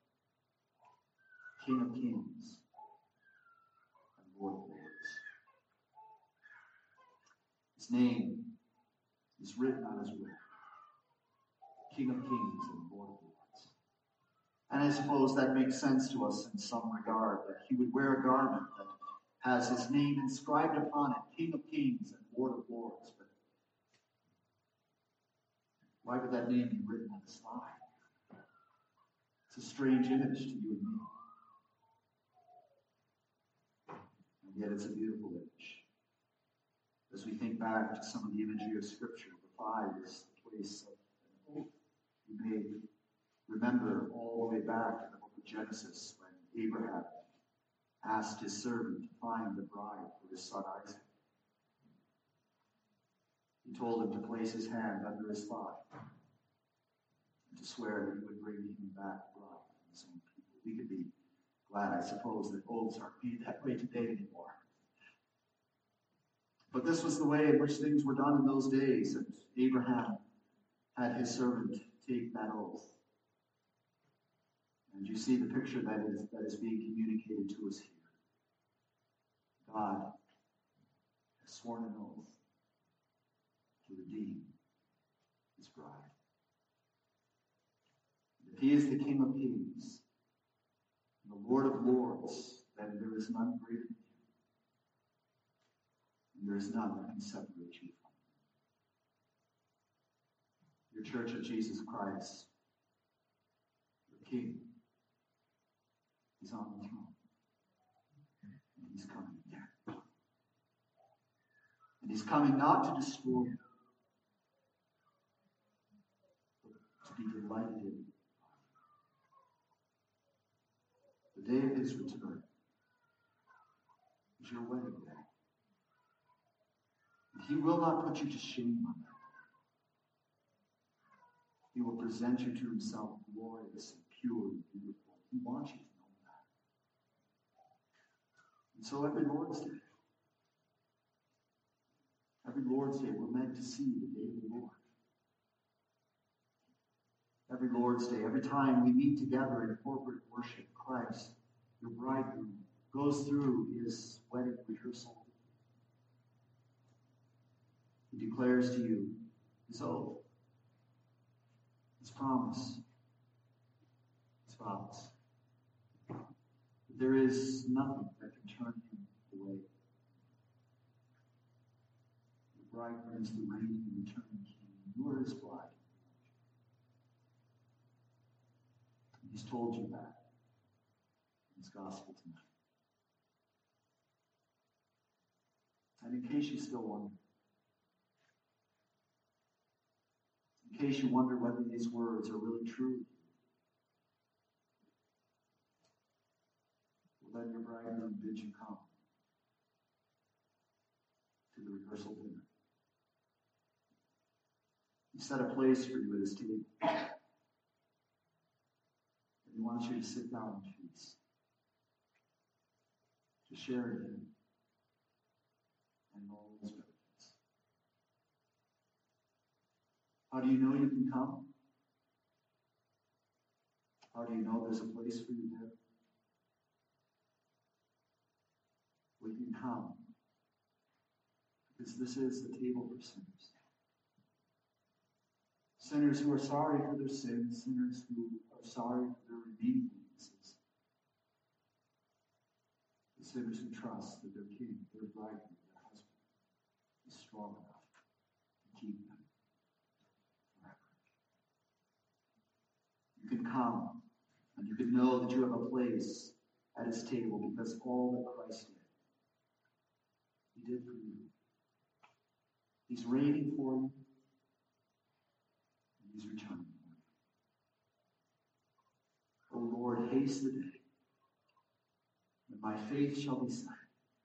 King of Kings and Lord of Lords. His name is written on his robe, King of Kings and Lord of Lords. And I suppose that makes sense to us in some regard, that he would wear a garment that has his name inscribed upon it, King of Kings and Lord of Lords. But why would that name be written on his thigh? It's a strange image to you and me. And yet it's a beautiful image. As we think back to some of the imagery of Scripture, the thigh is the place of an oath. You may remember all the way back to the book of Genesis when Abraham asked his servant to find a bride for his son Isaac. He told him to place his hand under his thigh and to swear that he would bring him back a bride from his own people. We could be glad, I suppose, that oaths aren't made that way today anymore. But this was the way in which things were done in those days, and Abraham had his servant take that oath. And you see the picture that is being communicated to us here. God has sworn an oath to redeem his bride. If he is the King of Kings and the Lord of Lords, then there is none greater than him. And there is none that can separate you from him. Your Church of Jesus Christ, your King, is on the throne. And he's coming again. And he's coming not to destroy you, but to be delighted in you. The day of his return is your wedding day. And he will not put you to shame on that day. He will present you to himself glorious and pure and beautiful. He wants you to know that. And so every Lord's Day, we're meant to see the day of the Lord. Every Lord's Day, every time we meet together in corporate worship, Christ, your bridegroom, goes through his wedding rehearsal. He declares to you his oath, his promise, his vows. There is nothing that can turn him away. The bridegroom is the reigning and returning king. You are his bride. He's told you that in his gospel tonight. And in case you still wonder, in case you wonder whether these words are really true, then your bridegroom bids you come to the rehearsal dinner. He set a place for you at his table. And he wants you to sit down in peace, to share in him and all his benefits. How do you know you can come? How do you know there's a place for you there? We can come because this is the table for sinners. Sinners who are sorry for their sins, sinners who are sorry for their remaining weaknesses. The sinners who trust that their king, their bridegroom, their husband is strong enough to keep them forever. You can come and you can know that you have a place at his table because all that Christ did, he did for you. He's reigning for you. He's returning. O Lord, haste the day when my faith shall be sighted.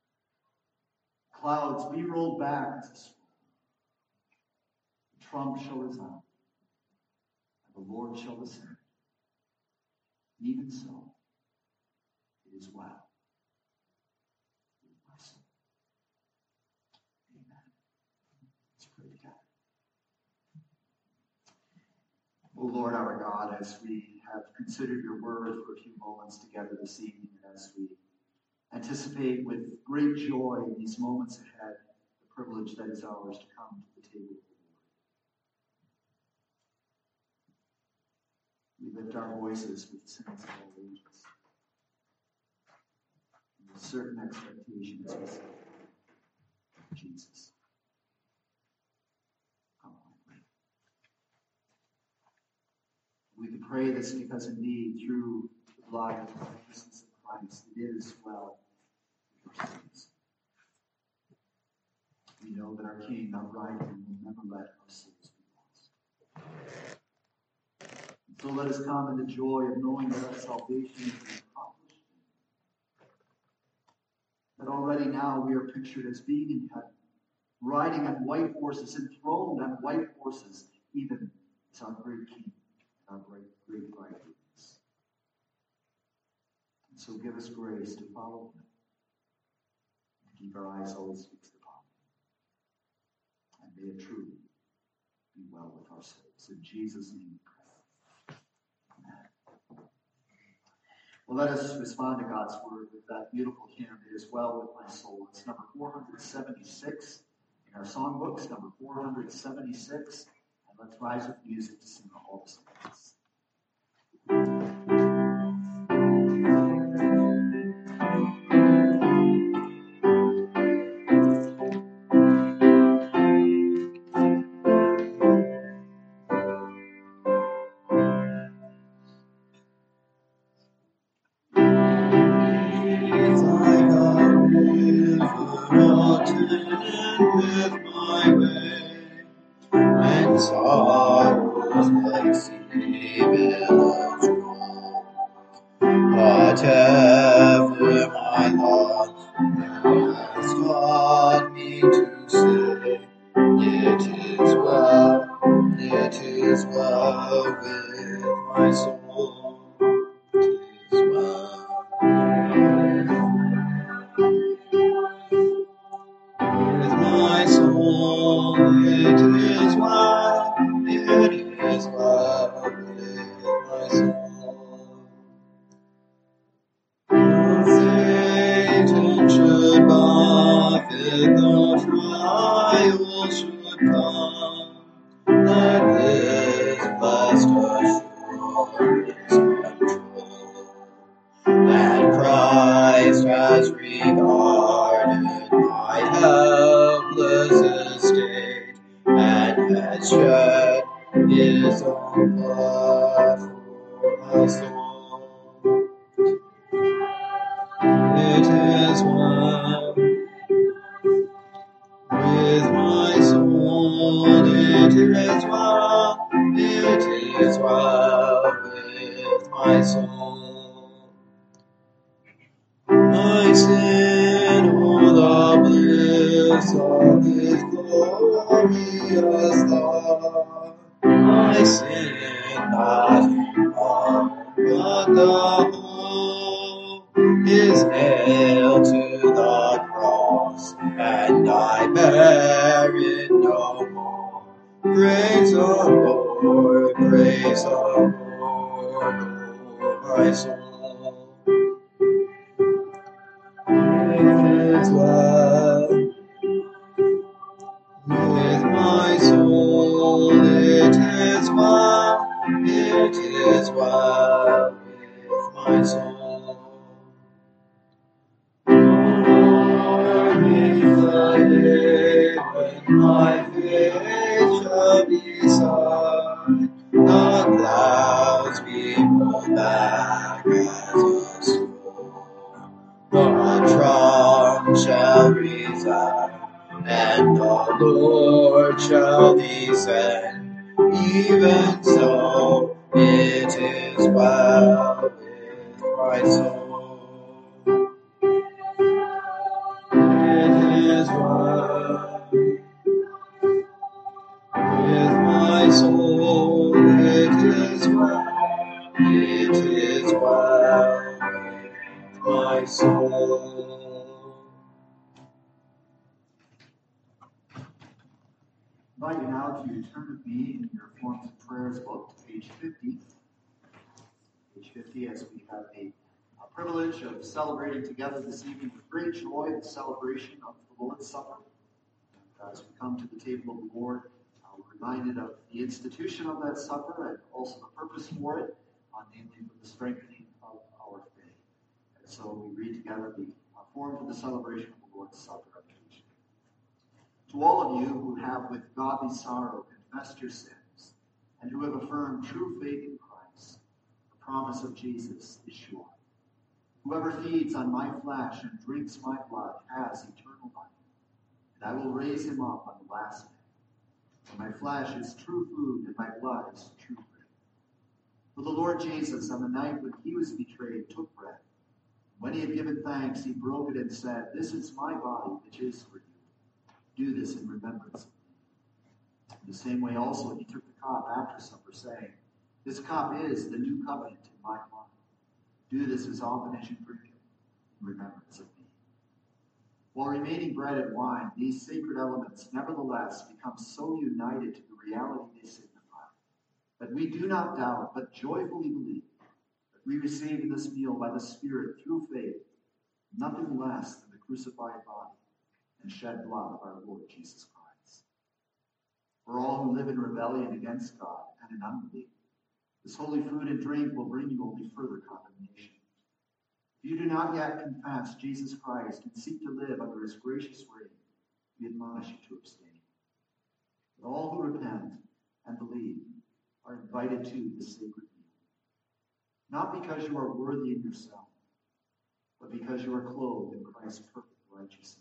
Clouds be rolled back as a scroll. The trump shall resound, and the Lord shall descend. Even so, it is well with my soul. Amen. Let's pray together. O Lord our God, as we have considered your word for a few moments together this evening, and as we anticipate with great joy in these moments ahead the privilege that is ours to come to the table of the Lord, we lift our voices with sins of all ages, and with certain expectations we say, Jesus, come quickly. We can pray this because indeed through the blood and the righteousness of Christ, it is well with our sins. We know that our King, our bridegroom, will never let our souls be lost. And so let us come in the joy of knowing that our salvation is accomplished. That already now we are pictured as being in heaven, riding on white horses, enthroned on white horses, even as our great King and our great bridegroom is. And so give us grace to follow him, and keep our eyes always fixed upon him. And may it truly be well with our souls. In Jesus' name we pray. Amen. Well, let us respond to God's word with that beautiful hymn, It Is Well With My Soul. It's number 476 in our songbooks, number 476. And let's rise with music to sing all the songs. Sorrows like sea billows roll. Whatever my lot has taught me to say, it is well with my soul. It is well with my soul. It is well. It is well with my soul. Satan should buffet, the trial should come. Let this blessed assurance control, that Christ has regarded my helpless estate, and has shed his own blood for my soul. It is well with my soul. It is well. It is well with my soul. saw his glorious love. I sing not in love, but the whole is nailed to the cross, and I bear it no more. Praise the Lord, praise the Lord, oh my soul. It is well with my soul, it is well with my soul. Lord, is the day when my faith shall be sight, the clouds be rolled back as a storm, the trump shall resound, and the Lord shall descend. Even so, it is well with my soul. It is well with my soul. It is well. It is well with my soul. I invite you now to turn with me in your forms of prayers book to page 50. Page 50, as we have a privilege of celebrating together this evening with great joy the celebration of the Lord's Supper. And as we come to the table of the Lord, we're reminded of the institution of that supper and also the purpose for it, namely for the strengthening of our faith. And so we read together the form for the celebration of the Lord's Supper. To all of you who have with godly sorrow confessed your sins, and who have affirmed true faith in Christ, the promise of Jesus is sure. Whoever feeds on my flesh and drinks my blood has eternal life, and I will raise him up on the last day. For my flesh is true food, and my blood is true drink. For the Lord Jesus, on the night when he was betrayed, took bread. When he had given thanks, he broke it and said, "This is my body, which is for you. Do this in remembrance of me." In the same way also he took the cup after supper, saying, "This cup is the new covenant in my blood. Do this as often as you drink it in remembrance of me." While remaining bread and wine, these sacred elements nevertheless become so united to the reality they signify, that we do not doubt, but joyfully believe that we receive in this meal by the Spirit through faith nothing less than the crucified body and shed blood of our Lord Jesus Christ. For all who live in rebellion against God and in unbelief, this holy food and drink will bring you only further condemnation. If you do not yet confess Jesus Christ and seek to live under his gracious reign, we admonish you to abstain. But all who repent and believe are invited to this sacred meal, not because you are worthy in yourself, but because you are clothed in Christ's perfect righteousness.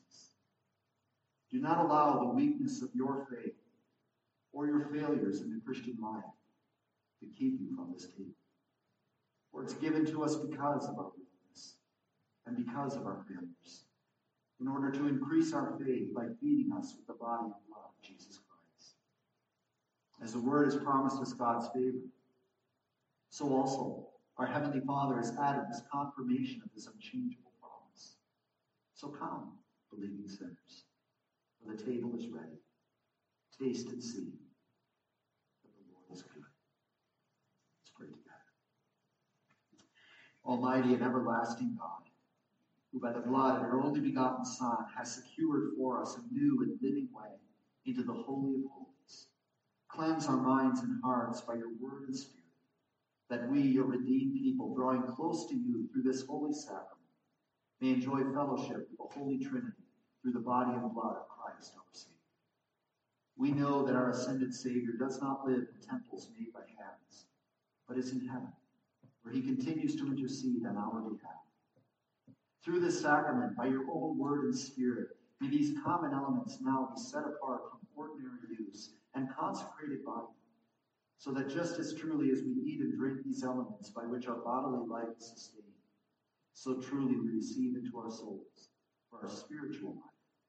Do not allow the weakness of your faith or your failures in the Christian life to keep you from this table. For it's given to us because of our weakness and because of our failures, in order to increase our faith by feeding us with the body and blood of Jesus Christ. As the word has promised us God's favor, so also our Heavenly Father has added this confirmation of this unchangeable promise. So come, believing sinners, for the table is ready. Taste and see that the Lord is good. Let's pray together. Almighty and everlasting God, who by the blood of your only begotten Son has secured for us a new and living way into the Holy of Holies, cleanse our minds and hearts by your word and spirit, that we, your redeemed people, drawing close to you through this holy sacrament, may enjoy fellowship with the Holy Trinity through the body and blood of Christ our Savior. We know that our ascended Savior does not live in temples made by hands, but is in heaven, where he continues to intercede on our behalf. Through this sacrament, by your own word and spirit, may these common elements now be set apart from ordinary use and consecrated by you, so that just as truly as we eat and drink these elements by which our bodily life is sustained, so truly we receive into our souls, for our spiritual life,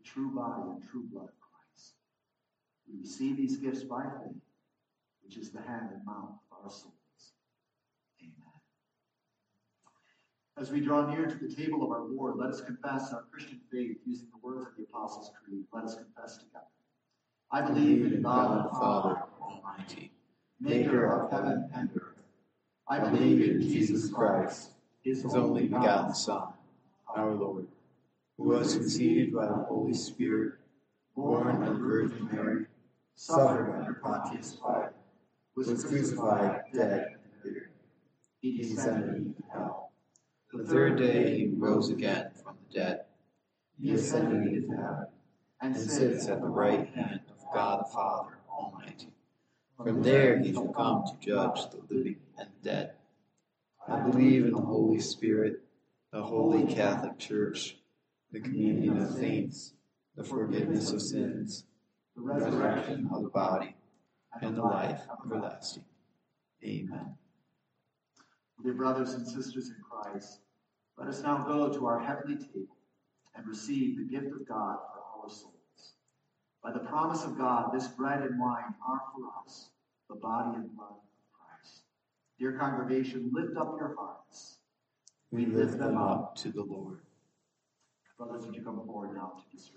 the true body and true blood of Christ. We receive these gifts by faith, which is the hand and mouth of our souls. Amen. As we draw near to the table of our Lord, let us confess our Christian faith using the words of the Apostles' Creed. Let us confess together. I believe in God the Father Almighty, maker of heaven and earth. I believe in Jesus Christ, his only begotten Son, our Lord, who was conceived by the Holy Spirit, born of the Virgin Mary, suffered under Pontius Pilate, was crucified, dead, and buried. He descended into hell. The third day he rose again from the dead. He ascended into heaven, and sits at the right hand of God the Father Almighty. From there he shall come to judge the living and the dead. I believe in the Holy Spirit, the Holy Catholic Church, the communion of saints, the forgiveness of sins, the resurrection of the body, and the life everlasting. Amen. Dear brothers and sisters in Christ, let us now go to our heavenly table and receive the gift of God for our souls. By the promise of God, this bread and wine are for us the body and blood of Christ. Dear congregation, lift up your hearts. We lift them up to the Lord. Brothers, would you come forward now to distribute?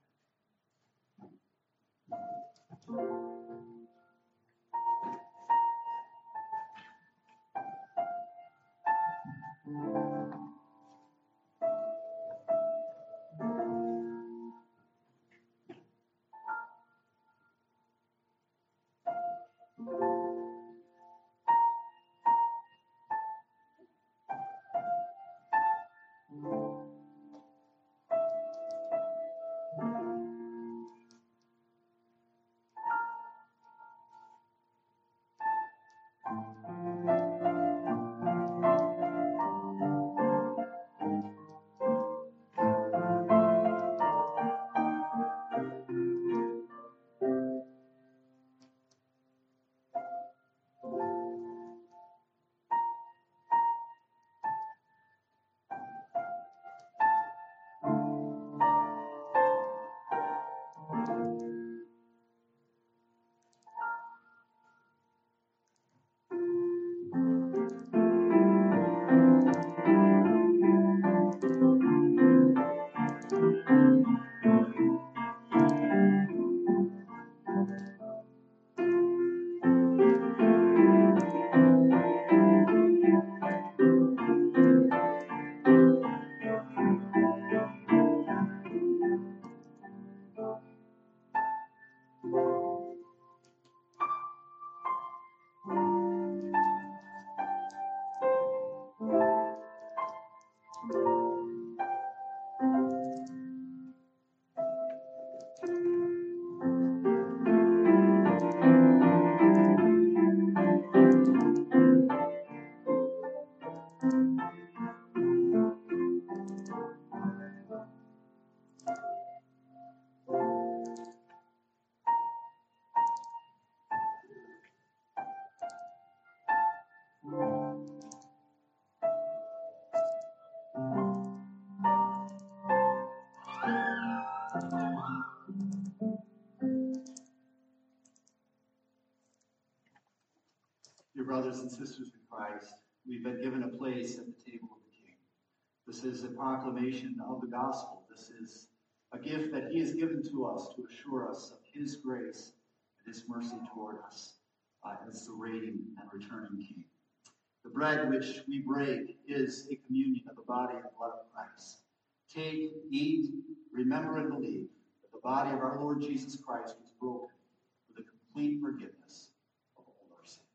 Dear brothers and sisters in Christ, we've been given a place at the table of the King. This is a proclamation of the gospel. This is a gift that he has given to us to assure us of his grace and his mercy toward us as the reigning and returning King. The bread which we break is a communion of the body and blood of Christ. Take, eat, remember, and believe that the body of our Lord Jesus Christ was broken for the complete forgiveness of all our sins.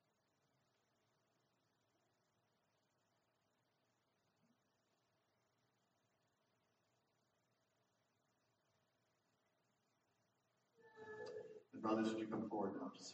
The brothers, would you come forward now to serve?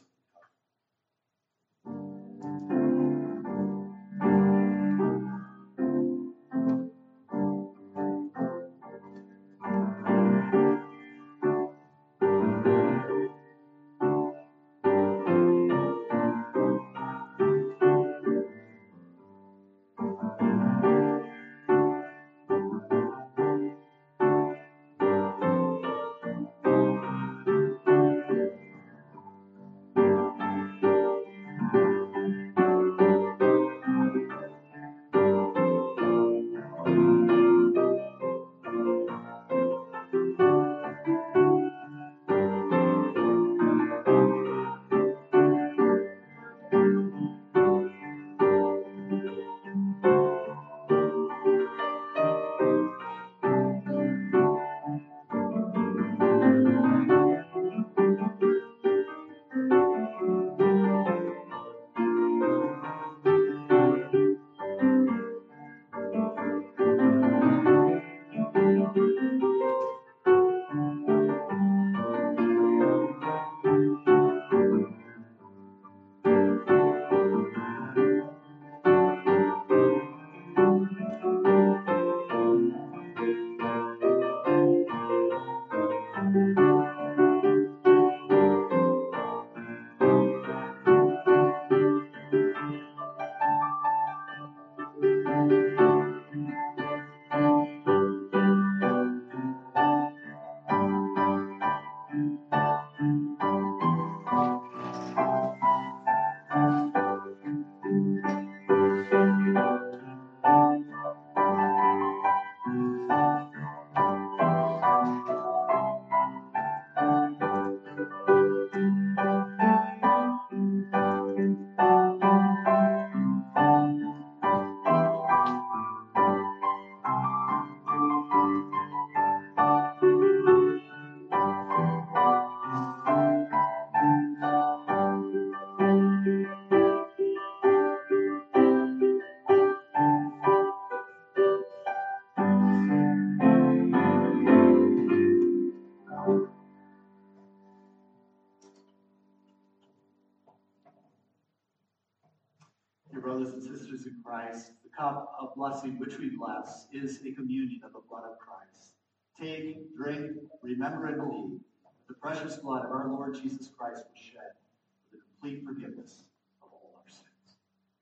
Dear brothers and sisters in Christ, the cup of blessing which we bless is a communion of the blood of Christ. Take, drink, remember, and believe that the precious blood of our Lord Jesus Christ was shed for the complete forgiveness of all our sins.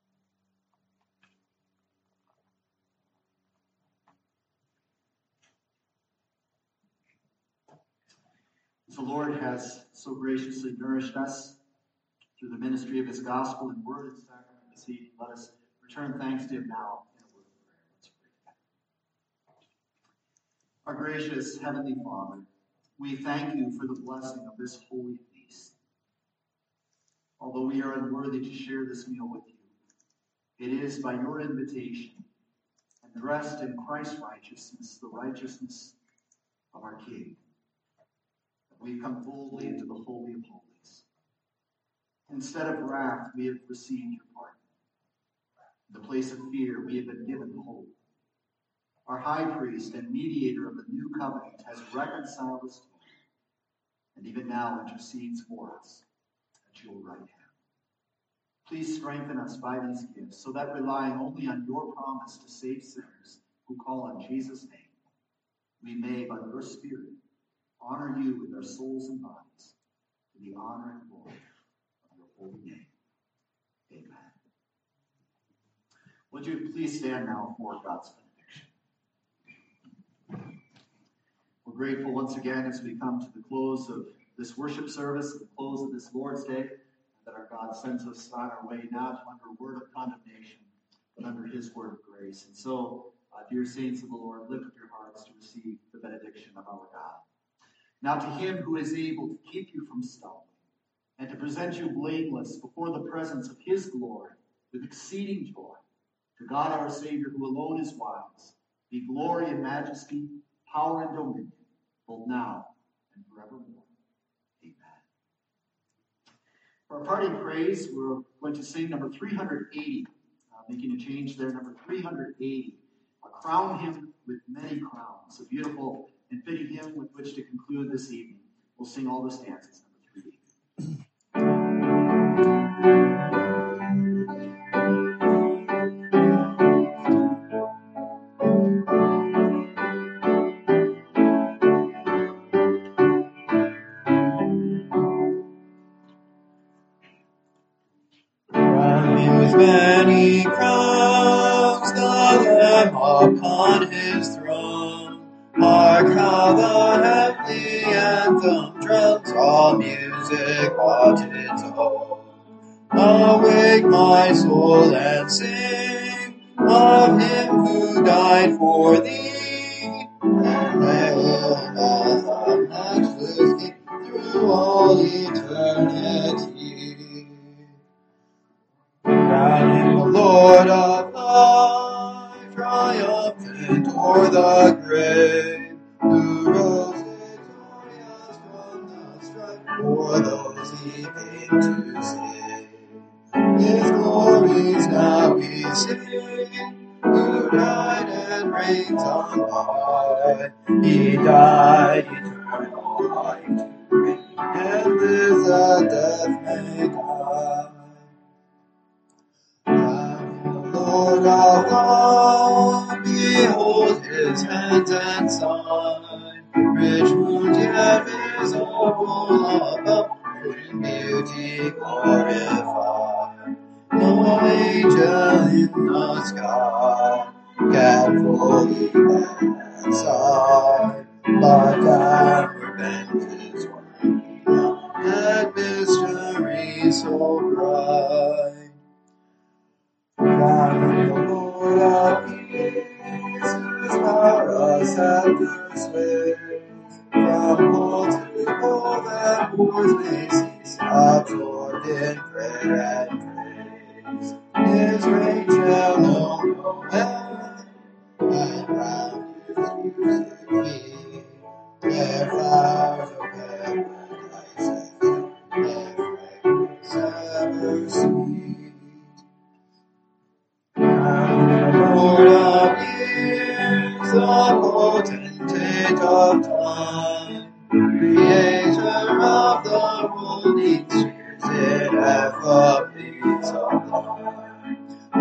As the Lord has so graciously nourished us through the ministry of his gospel and word and sacrament this evening, let us return thanks to him now in a word of prayer. Let's pray together. Our gracious Heavenly Father, we thank you for the blessing of this holy feast. Although we are unworthy to share this meal with you, it is by your invitation and dressed in Christ's righteousness, the righteousness of our King, that we come boldly into the Holy of Holies. Instead of wrath, we have received your pardon. In the place of fear, we have been given hope. Our high priest and mediator of the new covenant has reconciled us to you, and even now intercedes for us at your right hand. Please strengthen us by these gifts, so that relying only on your promise to save sinners who call on Jesus' name, we may, by your Spirit, honor you with our souls and bodies, to the honor and glory of your holy name. Amen. Would you please stand now for God's benediction? We're grateful once again as we come to the close of this worship service, the close of this Lord's Day, that our God sends us on our way not under a word of condemnation, but under his word of grace. And so, dear saints of the Lord, lift up your hearts to receive the benediction of our God. Now to him who is able to keep you from stumbling, and to present you blameless before the presence of his glory with exceeding joy, to God our Savior, who alone is wise, be glory and majesty, power and dominion, both now and forevermore. Amen. For our parting praise, we're going to sing number 380, making a change there, number 380. Crown him with many crowns, a beautiful and fitting hymn with which to conclude this evening. We'll sing all the stanzas, number 380. With many crowns, the Lamb upon his throne. Hark how the heavenly anthem drowns all music but its own. Awake my soul and sing of him who died for thee, and hail the matchless King through all eternity. Crown him the Lord of life, triumphant o'er the grave, who rose victorious from the strife for those he came to save. His glories now we sing, who died and reigns on high. He died eternal life to bring, and lives that death may die. Lord of love, behold his hands and side, rich wound yet visible above, in beauty glorified. No angel in the sky can fully answer, but downward bent his way, that mystery so bright. Crown the Lord of peace, whose power us ever sways. From pole to pole that wars may cease, absorbed in prayer and praise. His reign shall know no end, and round his music be. Their flowers of paradise, their fragrance ever sweet. Lord of years, the potentate of time, creator of the rolling spheres in effably sublime.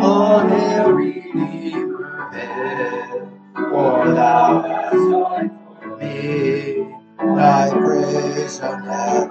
shall never